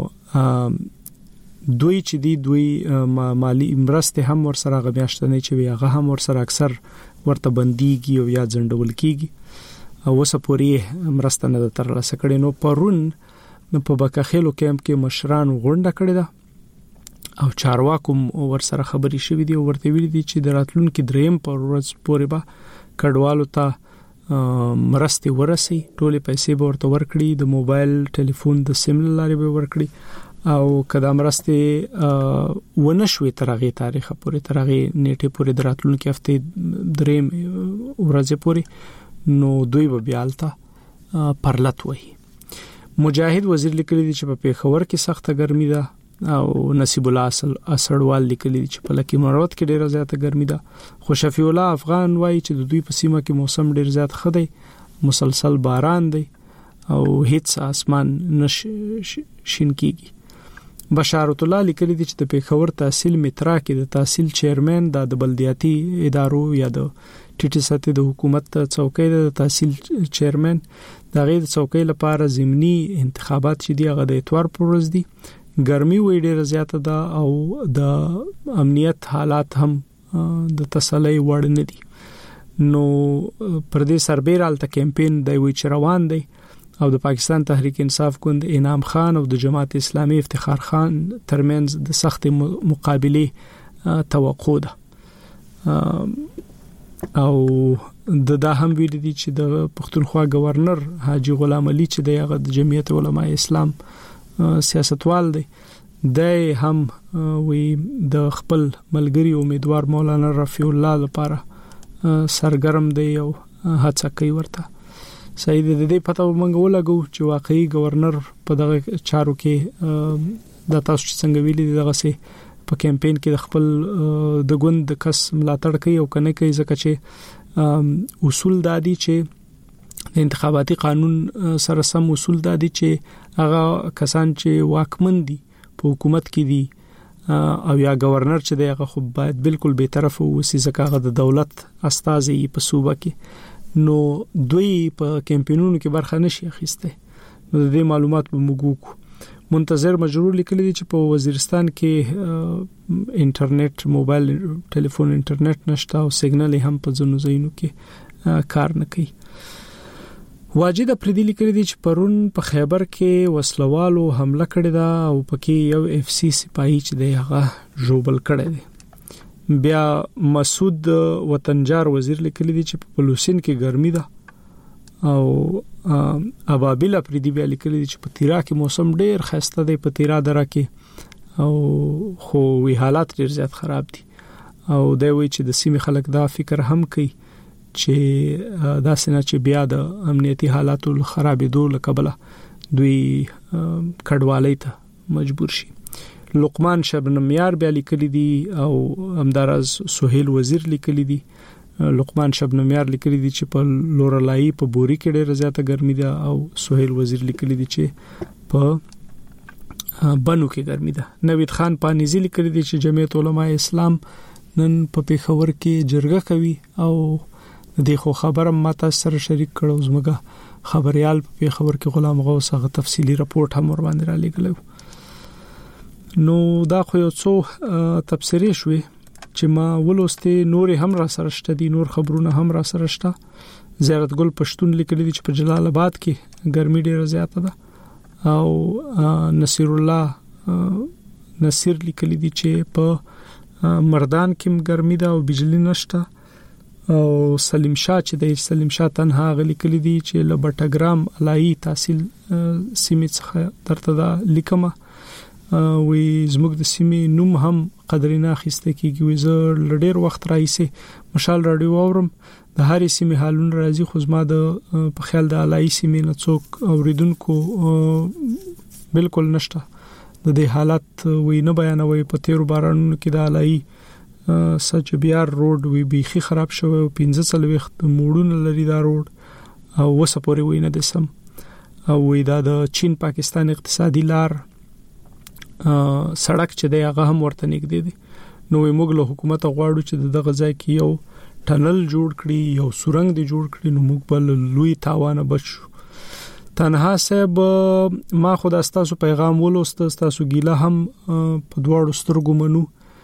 دوی چې دوی مالی مرسته هم ورسره غمیاشتنه چې هغه هم ورسره اکثر ورته بنديږي او یا ځندول کیږي او اوسه پورې مرسته نه ترلاسه کړي. نو پرون په بکخیلو کیمپ کې مشران غونډه کړې ده او چارواکو ورسره خبري شوې دي او ورته ویلي دي چې د راتلونکو دریم پر ورځ پورې به کډوالو ته مرسته ورسي، ټولې پیسې به ورته ورکړي، د موبایل ټلیفون د سیم لارې به ورکړي او کدا مرسته ونشوي ترغه تاریخ پورې ترغه نیټه پورې دراتلونکو هفته دریم ورځې پورې نو دوی به بیالته پرلت وای. مجاهد وزیر لیکلی دی چې په پیښور کې سخته ګرمي ده او نصیب الله اسړوال لیکلی دی چې په لکی مروت کې ډیره زیاته ګرمي ده، خو شفیع الله افغان وایي چې د دوی په سیمه کې موسم ډیر زیات خدای مسلسل باران دی او هیڅ اسمان نش شین کیږي. بشارت الله لیکلی دی چې د پیښور تحصیل مترا کې د تحصیل چیرمن د بلدیاتي ادارو یا د ټیټی سطح د حکومت څوکۍ د تحصیل چیرمن د غیر څوکۍ لپاره ضمني انتخابات چې دی هغه د اتوار پر ورځ دي. ګرمي وې ډیره زیاته ده او د امنیت حالات هم د تسلی وړ نه دي. نو پر دې سربېرال ته کمپاین دی وی چې روان دی او د پاکستان تحریک انصاف ګوند انعام خان او د جماعت اسلامي افتخار خان ترمنځ د سخت مقابله توقع ده او دا هم ویل دي چې د پښتونخوا گورنر حاجی غلام علي چې دغه د جمعیت علماء اسلام سیاستوال دی هم وی د خپل ملګری امیدوار مولانا رفیع الله لپاره سرګرم دی او هڅه کوي ورته. سید د دې پته ومنګ ولګو چې واقعي گورنر په دغه چارو کې د تاسو څنګه ویلي دغه سي په کمپاین کې د خپل د ګوند د کس ملاتړ کوي او کنه کوي ځکه چې اصول دادي چې د انتخاباتي قانون سره سم اصول دادي چې هغه کسان چې واکمن دي په حکومت کې دي او یا گورنر چې دغه خو باید بالکل به طرف وسی ځکه هغه د دولت استازي په صوبه کې نو دوی په کمپاینونو کې برخه نشي اخیسته. نو د دې معلومات به موږ منتظر مجرور لیکلی دي چې په وزیرستان کې انټرنیټ موبایل ټلیفون انټرنیټ نشته او سیګنال هم په ځینو ځایونو کې کار نه کوي. واجد افریدی لیکلی دي چې پرون په خیبر کې وسلوالو حمله کړې ده او پکې یو اف سی سپاهي چې دی هغه جوړبل کړی دی. بیا مسعود وطنجار وزیر لیکلی دي چې په بلوچستان کې ګرمي ده او ابابیل افریدی بیا لیکلی دي چې په تیرا کې موسم ډیر خسته دی، په تیرا دره کې او خو وی حالات ډیر زیات خراب دي او دوی وی چې د سیمې خلک دا فکر هم کوي چې دا سينه چې بیا د امنیتي حالاتو خرابېدو لکبله دوی کډوالۍ ته مجبور شي. لقمان شبنم یار بیا لیکلی دي او همدارز سہیل وزیر لیکلی دي. لقمان شبنم یار لیکلی دي چې په لورلای په بوري کې ډېر زیاته ګرمي ده او سہیل وزیر لیکلی دي چې په بنو کې ګرمي ده. نوید خان پانیزی لیکلی دي چې جمعیت علماء اسلام نن په پیښور کې جرګه کوي او د خو خبره ماته سره شریک کړو زمګه خبريال په پیښور کې غلام غوث هغه تفصيلي رپورت هم ور باندې را لګلو. نو دا خو یو څو تفسیرې شوې چې ما ولوستې نور هم را سره شته دي، نور خبرونه هم را سره شته. زیارت ګل پښتون لیکلي دي چې په جلال آباد کې ګرمي ډیره زیاته ده او نصیر الله نصیر لیکلی دی چې په مردان کې ګرمي ده او بجلی نشته او سلیم شاه چې د سلیم شاه تنها غلی کلی دی چې ل بټګرام علای تحصیل سیمه څخه ترته دا لیکمه وی زموږ د سیمې نوم هم قدرینه اخیسته کیږي وی زه لډیر وخت راځي مشال رادیو اورم د هرې سیمې حالونه راځي خو زما د په خیال د علای سیمې نه څوک اوریدونکو بالکل نشته د دې حالت وی نه بیانوي په تیر بارانونو کې د علای سجبیار روډ وی بيخي خراب شوی او 15 وخت موړونه لري دا روډ او وسپوري وی نه دسم او وی دا د چین پاکستان اقتصادي لار سړک چې دی هغه هم ورته نږدې دی نو موږ له حکومت غواړو چې دغه ځای کې یو ټنل جوړ کړي یو سورنګ دی جوړ کړي نو موږ بل لوی تاوان بچو تنها صاحب ما خود تاسو پیغام ولوست تاسو ګیله هم په دواړو سترګو منو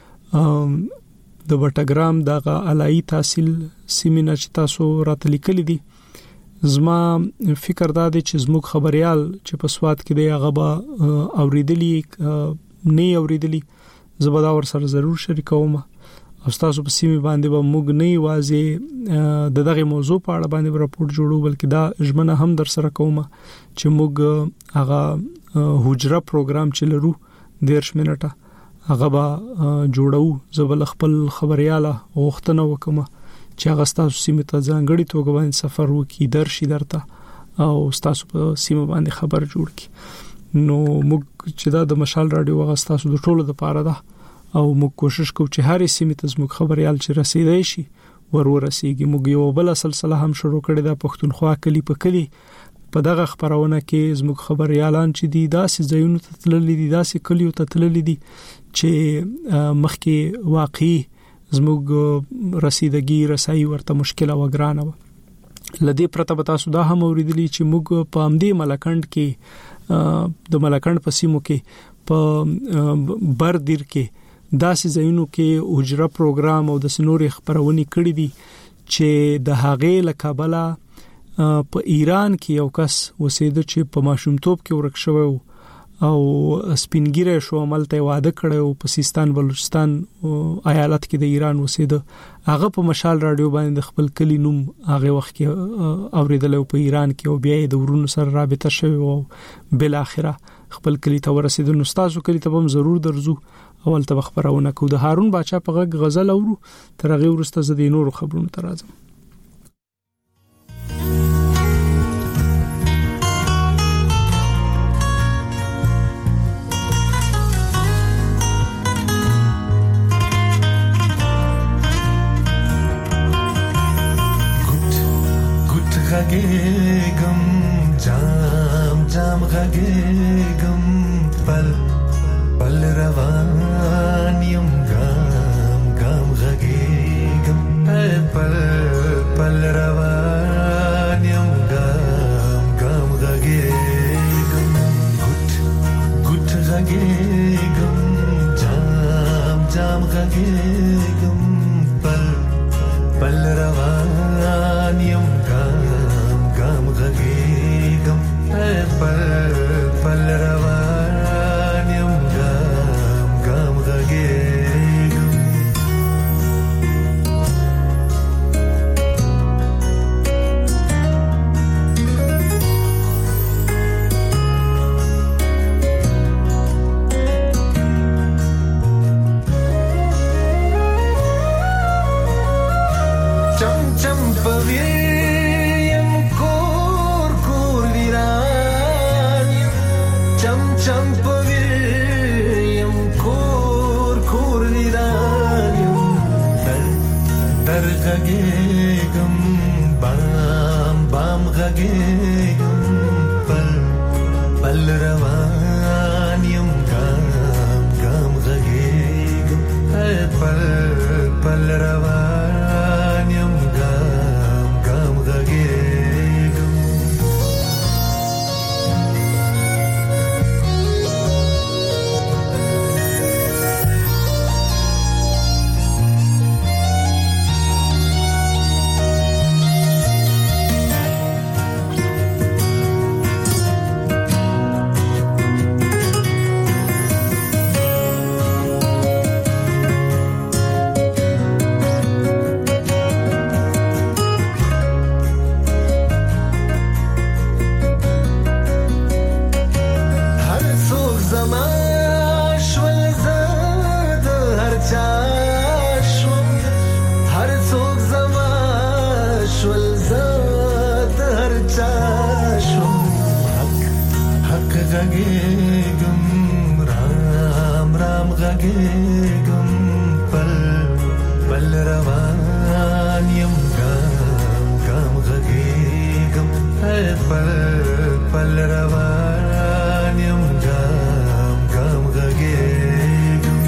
د بټګرام دغه علای تحصیل سیمینار چې تاسو راتلی کلی دي زما فکر دا دی چې زموږ خبريال چې په سواد کې دی هغه به اوریدلی نه اوریدلی زبدا ور سره ضرور شریکوم او تاسو په سیمه باندې به موږ نه واځي دغه موضوع په اړه باندې راپورټ جوړو بلکې دا ژمنه هم در سره کوم چې موږ هغه حجره پروګرام چې لرو 10 منټه هغه به جوړو زبل خپل خبرياله غوښتنه وکم چې هغه تاسو سیمه ته ځانګړي توګه باندې سفر وکړي درشي درته او تاسو په سیمه باندې خبر جوړ کړي نو موږ چې دا د مشال رادیو هغه تاسو د ټولو لپاره ده او موږ کوشش کوو چې هر سیمه ته زموږ خبريال چې رسیدای شي ورسیږي موږ یو بل سلسله هم شروع کړې ده پښتونخوا کلی په کلی په دغه خبرونه کې زموږ خبريالان چې دي داسې ځایونو ته تللي دي داسې کلیو ته تللي دي چې مخکې واقعي زموږ رسیدګي رسایي ورته مشکله وګرانه لدی پرته تاسو دا هم اوریدلی چې موږ په امدی ملکند کې د ملکند په سیمو کې په بردیر کې داسې ځایونو کې حجره پروګرام او د سنوري خبرونه کړې دي چې د هغې لکابلا په ایران کې یو کس وسیده چې په ماشومتوب کې ورک شوی او سپینګیره شو عملته واده کړو په سیستان بلوچستان ایالت کې د ایران وسیده هغه په مشال رادیو باندې خپل کلی نوم هغه وخت کې اوریدل په ایران کې او بیا د ورونو سره رابطه شوی او بل اخره خپل کلی ته ورسېد نو تاسو کلی ته هم ضرور درځو اول ته خبرونه کو د هارون باچا په غږ غزل اورو تر هغه ورسته زه د نورو خبرونو ته راځم غږېږم جام جام غږېږم پل پل روان یم ګام ګام غږېږم پل پل روان یم ګام ګام غږېږم ګوت ګوت غږېږم جام جام غږېږم پل پل روان یم غږېږم پل پل روان یم ګام ګام غږېږم چم چم پوي چم پویم کور کور ویرانیم در غږېږم بام بام غږېږم پل پل روان یم ګام ګام غږېږم پل پل روان یم ګام ګام غږېږم غږېږم رام رام غږېږم پل پل روان یم ګام ګام غږېږم پل پل روان یم ګام ګام غږېږم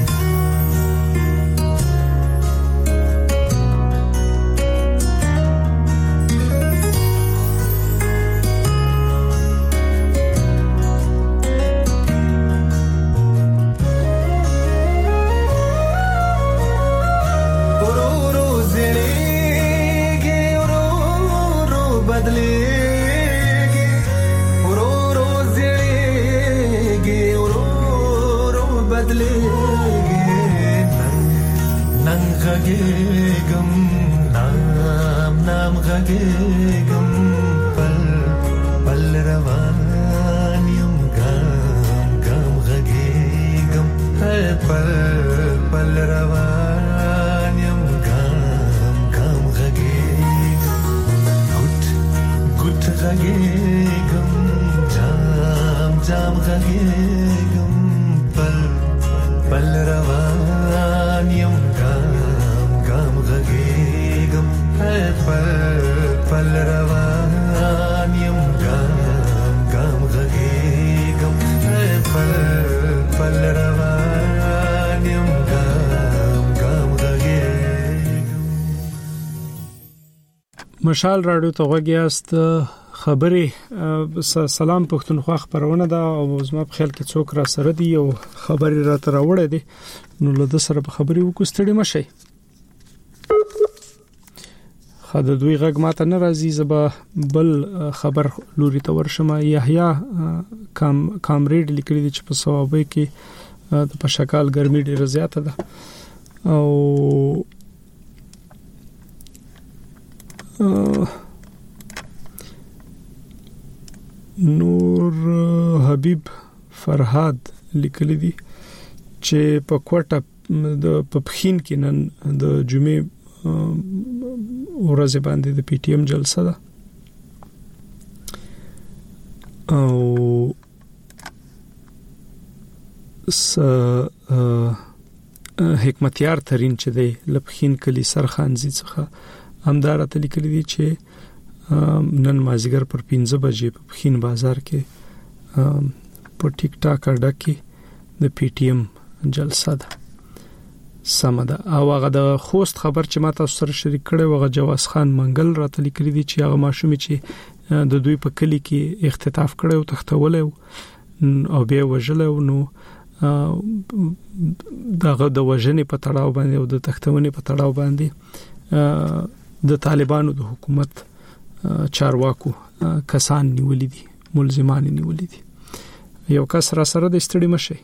غږېږم نام نام غږېږم پل پل روان یم ګام ګام غږېږم پل پل روان یم ګام ګام غږېږم ګوټ ګوټ غږېږم جام جام غږېږم پل پل روان یم پل روان یم ګام ګام غږېږم پل روان یم ګام ګام غږېږم. مشال رادیو ته غوږیاست. خبرې سلام پښتونخوا خبرونه ده او زما په خیال کې څوک را سره دي او خبرې را تر وړه دي نو له د سره په خبرې وکړستړي مشي. خاطر دوی غږ ماته نه راځي. زبا بل خبر لوري ته ورشم. یحیی کامریډ لیکلي دي چې په صوابه کې د پشکال ګرمي ډیره زیاته ده او نور حبیب فرهاد لیکلي دي چې په کوټه د پخین کې نن د جمعې ورځ باندې د پی ټی ایم جلسه ده او حکمتیار ترين چې دی لپخین کلی سرخانزي څخه همدار ته لیکلي دي چې نن مازیګر پر 15 بجې په پخین بازار کې په ټیک ټاک اډه کې د پی ټی ایم جلسه ده. سمده او هغه د خوست خبر چې ما تاسو سره شریک کړی وغه جواز خان منګل راته لیکلي دي چې هغه ماشومې چې د دوی په کلی کې اختطاف کړي او تختول او بیا وژل نو دغه د وژنې په تړاو باندې او د تختونې په تړاو باندې د طالبانو د حکومت چارواکو کسان نیولې دي ملزمان نیولې دي. یو کس را سره د استړي مشه.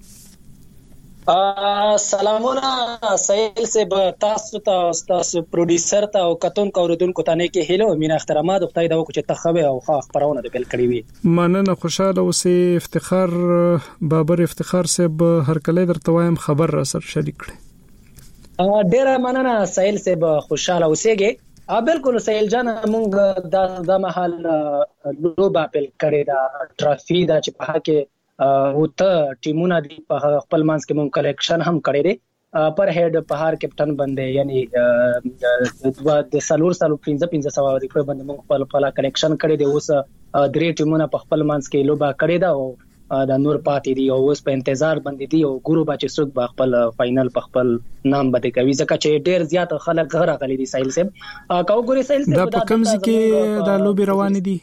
سلامونه سهیل سے تاسو ته تاسو پروډوسر ته او کتونکو اوریدونکو ته نه کې هیلو مینا احترامات خدای دا وکړي چې تخوي او خبرونه د بل کړی وي. مننه خوشاله اوسې. افتخار بابر افتخار صاحب هر کله درته وایم خبر را سره شریک کړي. ډیره مننه سهیل سے خوشاله اوسېږي. بالکل سهیل جان موږ د محل لوبا بل کړی دا ټرافي دا چې په هکې او ته ټیمونه دی په خپل مانس کې مونږ کلیکشن هم کړی دی پر هډ پهار کپټن باندې یعنی د سالور سالو 1500 روپے باندې مونږ خپل کلیکشن کړی دی. اوس درې ټیمونه په خپل مانس کې لوبا کړی دا او د نور پاتې دی او اوس په انتظار باندې دی او ګورو بچ څوک په خپل فائنل په خپل نام باندې کوي ځکه چې ډېر زیات خلک غره غلي دي. سایل صاحب کاو ګوري سایل صاحب دا په کوم ځکه د لوبي روان دي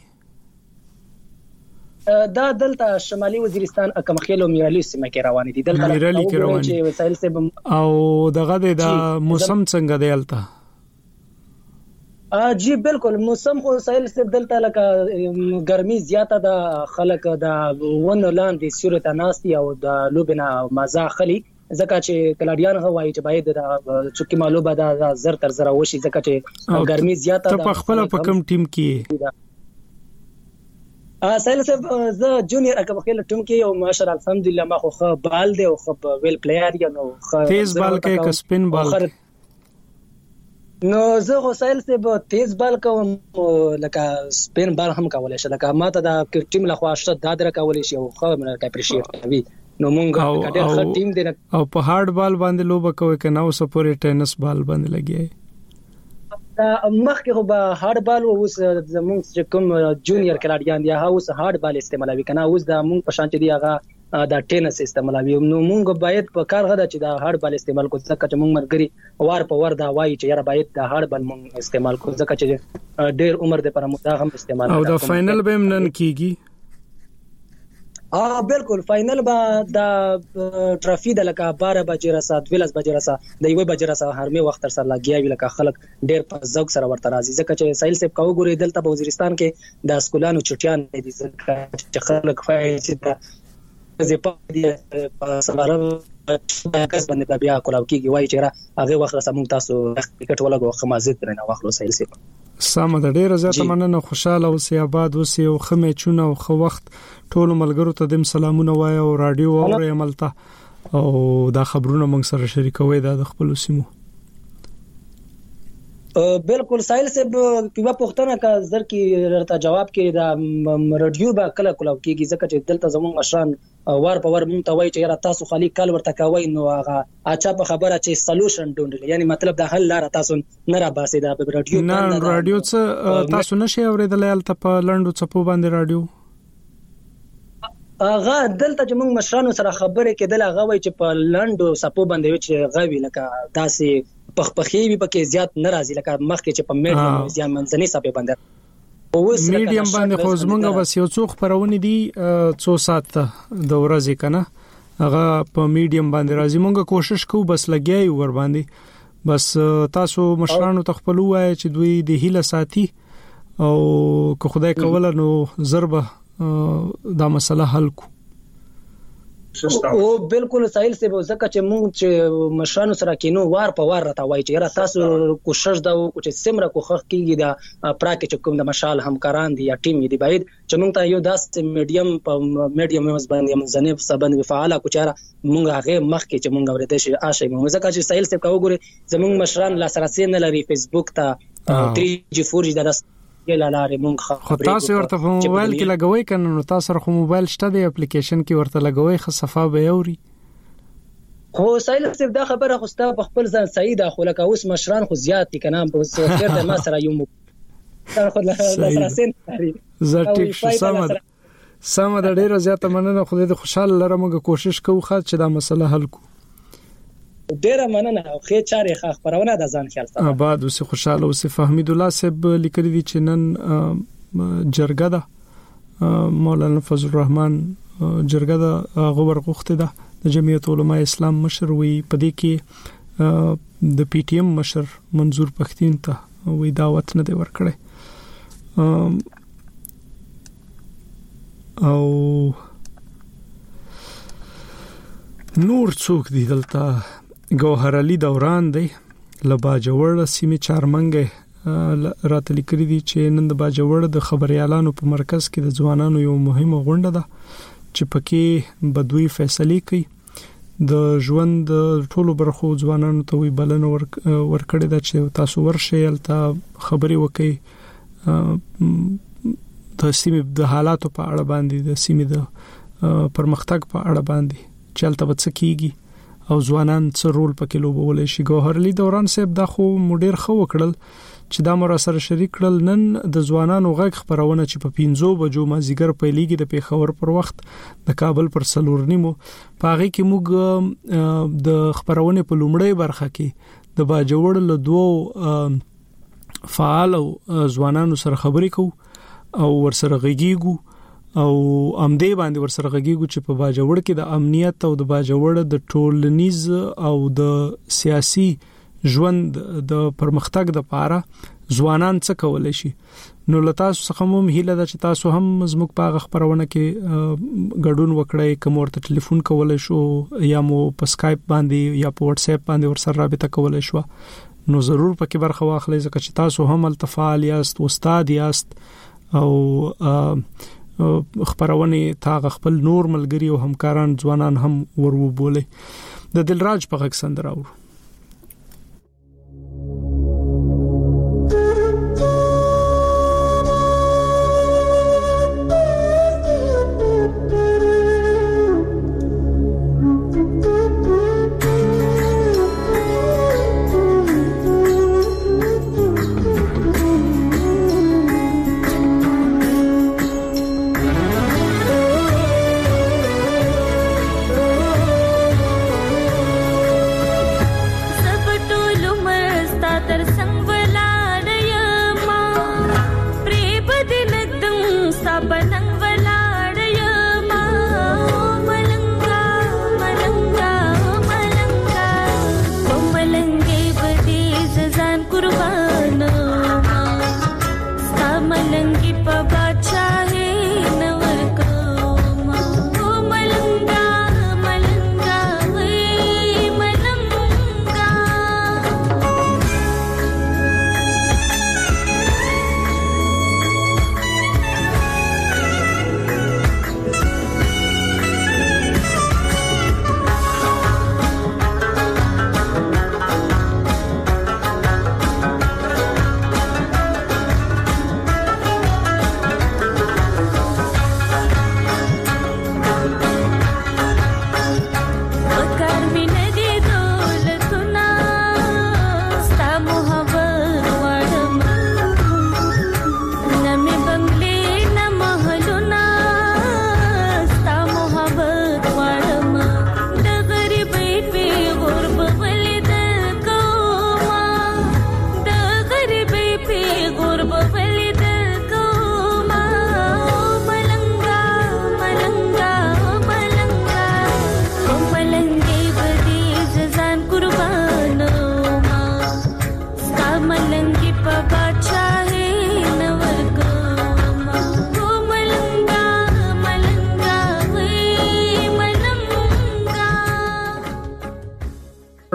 دا دلته شمالي وزیرستان اکمخیل او میرالی سیمه کې روان دي. دلته میرالی کې روان دي سایل صاحب او دغه د موسم څنګه دی الته؟ جی بالکل موسم خو سایل صاحب دلته لکه ګرمي زیاته ده خلک دا ون لاندې صورت ناستي او د لوبنه مزه خلی ځکه چې کلاډیان هوایي چې باید د چوکي معلومه ده زر تر زر وشي ځکه چې ګرمي زیاته ده. ته په خپل په کوم ټیم کې سایل صاحب زه جونیئر اکبخیل ټیم کې او ماشاءالله الحمدلله ما خو بال دی او خو ویل پلیئر یا نو تیز بال کې کسپین بال نو زه غوسایل سه به تیز بال کوم لکه سپین بال هم کولای شي لکه ماته د ټیم له خوا شته دا در کولای شي او خو مې اپریشیټ کوي نو مونږ ډېر ښه ټیم دی او په هارد بال باندې لوبه کوي کنه او سپورې ټینس بال باندې لګي مخکې خو به هارد بال او اوس زمونږ چې کوم جونیئر کلاډیان دي هغه اوس هارد بال استعمالوي کنه اوس د مونږ په شان چې دی هغه دا ټینس استعمالوي نو مونږ باید په کار غدا چې دا هارد بال استعمال کوو ځکه چې مونږ مرګري وار په ور دا وایي چې یاره باید دا هارد بال مونږ استعمال کوو ځکه چې ډېر عمر دې پر مودا هم استعمال او دا فائنل به نن کیږي بالکل فائنل با دا ټرافي د لکه 12 بجې راسه 12 بجې راسه د یوې بجې راسه هرمه وخت تر سره لاګیا وی لکه خلک ډېر په ذوق سره ورته راځي ځکه چې سایل سیب کاو ګوري دلته په وزیرستان کې د اسکولانو چټیان دي ځکه چې خلک فایي چې دا زپا دي په سره کس باندې بیا کولاو کیږي وایي چې هغه وخت سره موږ تاسو ټیکټ ولګو خمازه ترنه واخلو سایل سیب سم د ډیره زیاته مننه خوشاله اوسئ آباد اوسئ او خمه چونه او خو وخت ټول ملګرو ته د سلامونه وای او رادیو اوري عملته او دا خبرونه موږ سره شریکوي د خپل سیمو بالکل سایل سیب کیوا پختنه کا زر کی رته جواب کې دا رادیو با کله کولاو کیږي ځکه چې دلته زموږ مشران وار په ور مونږ ته وایي چې یاره تاسو خالي کال ورته کوي نو هغه اچھا په خبره چې سولوشن ډونډل یعنی مطلب د حل لار تاسو نه را باسي دا په رادیو نه رادیو څه تاسو نشي اوریدلای الته په لندو چپو باندې رادیو هغه دلته چې موږ مشرانو سره خبرې کېدل هغه وایي چې په لندو سپو باندې چې غوي لکه داسې پخپخي به پکې زیات ناراضي لکه مخکې چې په میډیم زیات منځني سپې باندې میډیم باندې خو زمونږ بس یو څو خبرونه دي څو ساعت د ورځې کنه هغه په میډیم باندې راځي مونږ کوشش کوو بس لګیای ور باندې بس تاسو مشرانو تخپلو وای چې دوی د هیله ساتي او که خدای کوله نو ضربه دا مسله حل کو او بالکل سایل سه به زکه چې مونږ چې مشرانو سره کینو وار په وار راته وای چې یاره تاسو کوشش دا او چې سمره کوخه کیږي دا پراکه چې کوم د مشال همکاران دي یا ټیم دی باید چې مونږ ته یو داس میډیم په میډیم باندې منځنه سبند فعال کو چاره مونږ هغه مخ کې چې مونږ ورته شي آشه مونږ زکه چې سایل سه کاو ګوري زمونږ مشران لا سره سین لري فیسبوک ته 3G 4G دا خو تاسو ورته په موبایل کې لګوي کنه نو تاسو سره خو موبایل شته د اپلیکیشن کې ورته لګوي خو صفه به اوري خو سایل صرف دا خبره خو ستاسو په خپل ځان صحیح ده خو لکه اوس مشران خو زیات دي کنه په سوفټویر د ما سره یو خو لا سره زټیک سم د ډیره زیاته مننه خو د خوشاله لره موږ کوشش کوو چې دا مسله حل کو ډیره مننه او خې چارې خبرونه د ځان خیال ساتل آباد اوسه خوشاله اوسه فهمید الله صاحب لیکلي دي چې نن جرګه ده مولانا فضل الرحمن جرګه ده غوړ غوخته ده د جمعیت علماء اسلام مشر وی پدې کې د پی ټی ایم مشر منظور پختین ته وی دعوت نه دی ورکړی او نور څوک دی دلته گوهر علي دوران دی لباجوړ سیمه چارمنګ راته لیکلي دي چې نن د باجوړ د خبريالانو په مرکز کې د ځوانانو یو مهمه غونډه ده چې پکې بدوي فیصله کوي د ژوند ټولو برخو ځوانانو ته وی بلنه ورکړي ده چې تاسو ورشئ الته خبري وکړي د سیمه د حالاتو په اړه باندې د سیمه د پرمختګ په اړه باندې چلته وڅ کیږي او ځوانان څه رول پکې لوبولای شي گوهر علي دوران صاحب دا خو مډیر خو وکړل چې دا مر سره شریک کړل نن د ځوانانو غږ خبرونه چې په 5 بجو مازیګر پیلېږي د پیښور پر وخت د کابل پر سلورنیمو پاغي کې موږ د خبرونه په لومړی برخه کې د باجوړ له دوه فعال ځوانانو سره خبرې کوو او ورسره غږیږو او امدې باندې ورسره غږیږو چې په باجوړ کې د امنیت او د باجوړ د ټولنیز او د سیاسي ژوند د پرمختګ لپاره ځوانان څه کولای شي نو لتاسو څخه مو هیله ده چې تاسو هم زموږ په خبرونه کې ګډون وکړئ کوم ورته ټلیفون کولای شو یا مو په سکایپ باندې یا په واتس اپ باندې ورسره رابطه کولای شو نو ضرور پکې برخه واخلئ ځکه چې تاسو هم التفاعل یاست استاد یاست او خبرونه تا خپل نور ملګری او همکاران ځوانان هم ورو بوله د دلراج په غږ سندره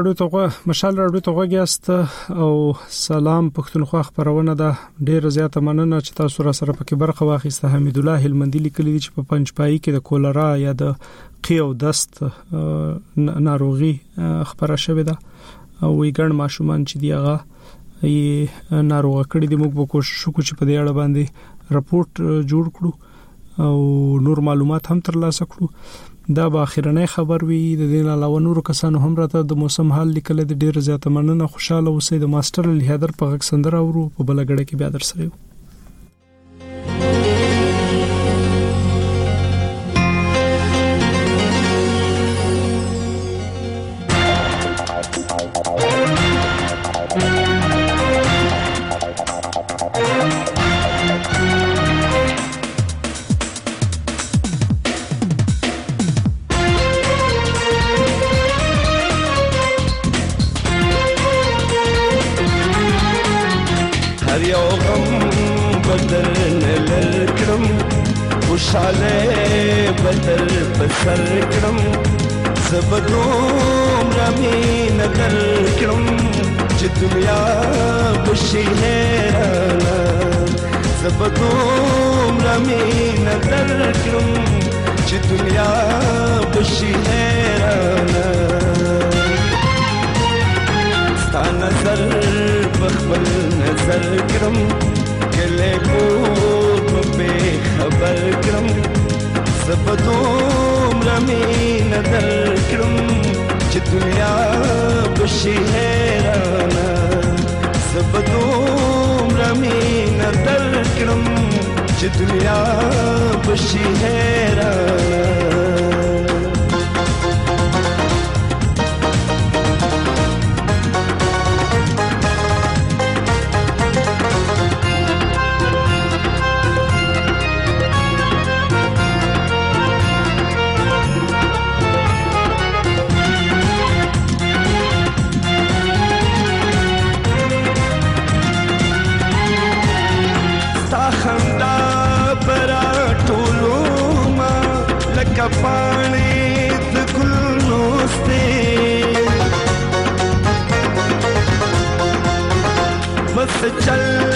راډیو ته غوږیاست او سلام پښتونخوا خبرونه ده. ډیر زیاته مننه چې تاسو را سره پکې برخه واخیسته. حمید الله هلمندي لیکلی چې په پنځپای کې د کولرا یا د قی او دست ناروغي خبره شوې ده او ویګن ماشومان چې دیغه یې ناروغ کړي دي. موږ به کوشش وکړو چې په دې اړه باندې راپورټ جوړ کړو او نور معلومات هم ترلاسه کړو. دا به اخرنۍ خبر وي. د دې علاوه نور کسانو هم راته د موسم حال لیکل د ډیر زیاته مننه. خوشاله اوسئ. د ماستر علي حیدر په غږ سندره اورو په بلګړه کې بیا در سره یو. خوشاله بدل پسر کړم زبدوم رامي نظر کړم چې دنیا بشي هرانا زبدوم رامي نظر کړم چې دنیا بشي هرانا ستا نظر بخبل نظر کړم کله کو په خبر کړم زبدوم رامي نظر کړم چې دنیا بشي هرانا زبدوم رامي نظر کړم چې دنیا بشي هرانا. پانی د ګلونو ستې بس چل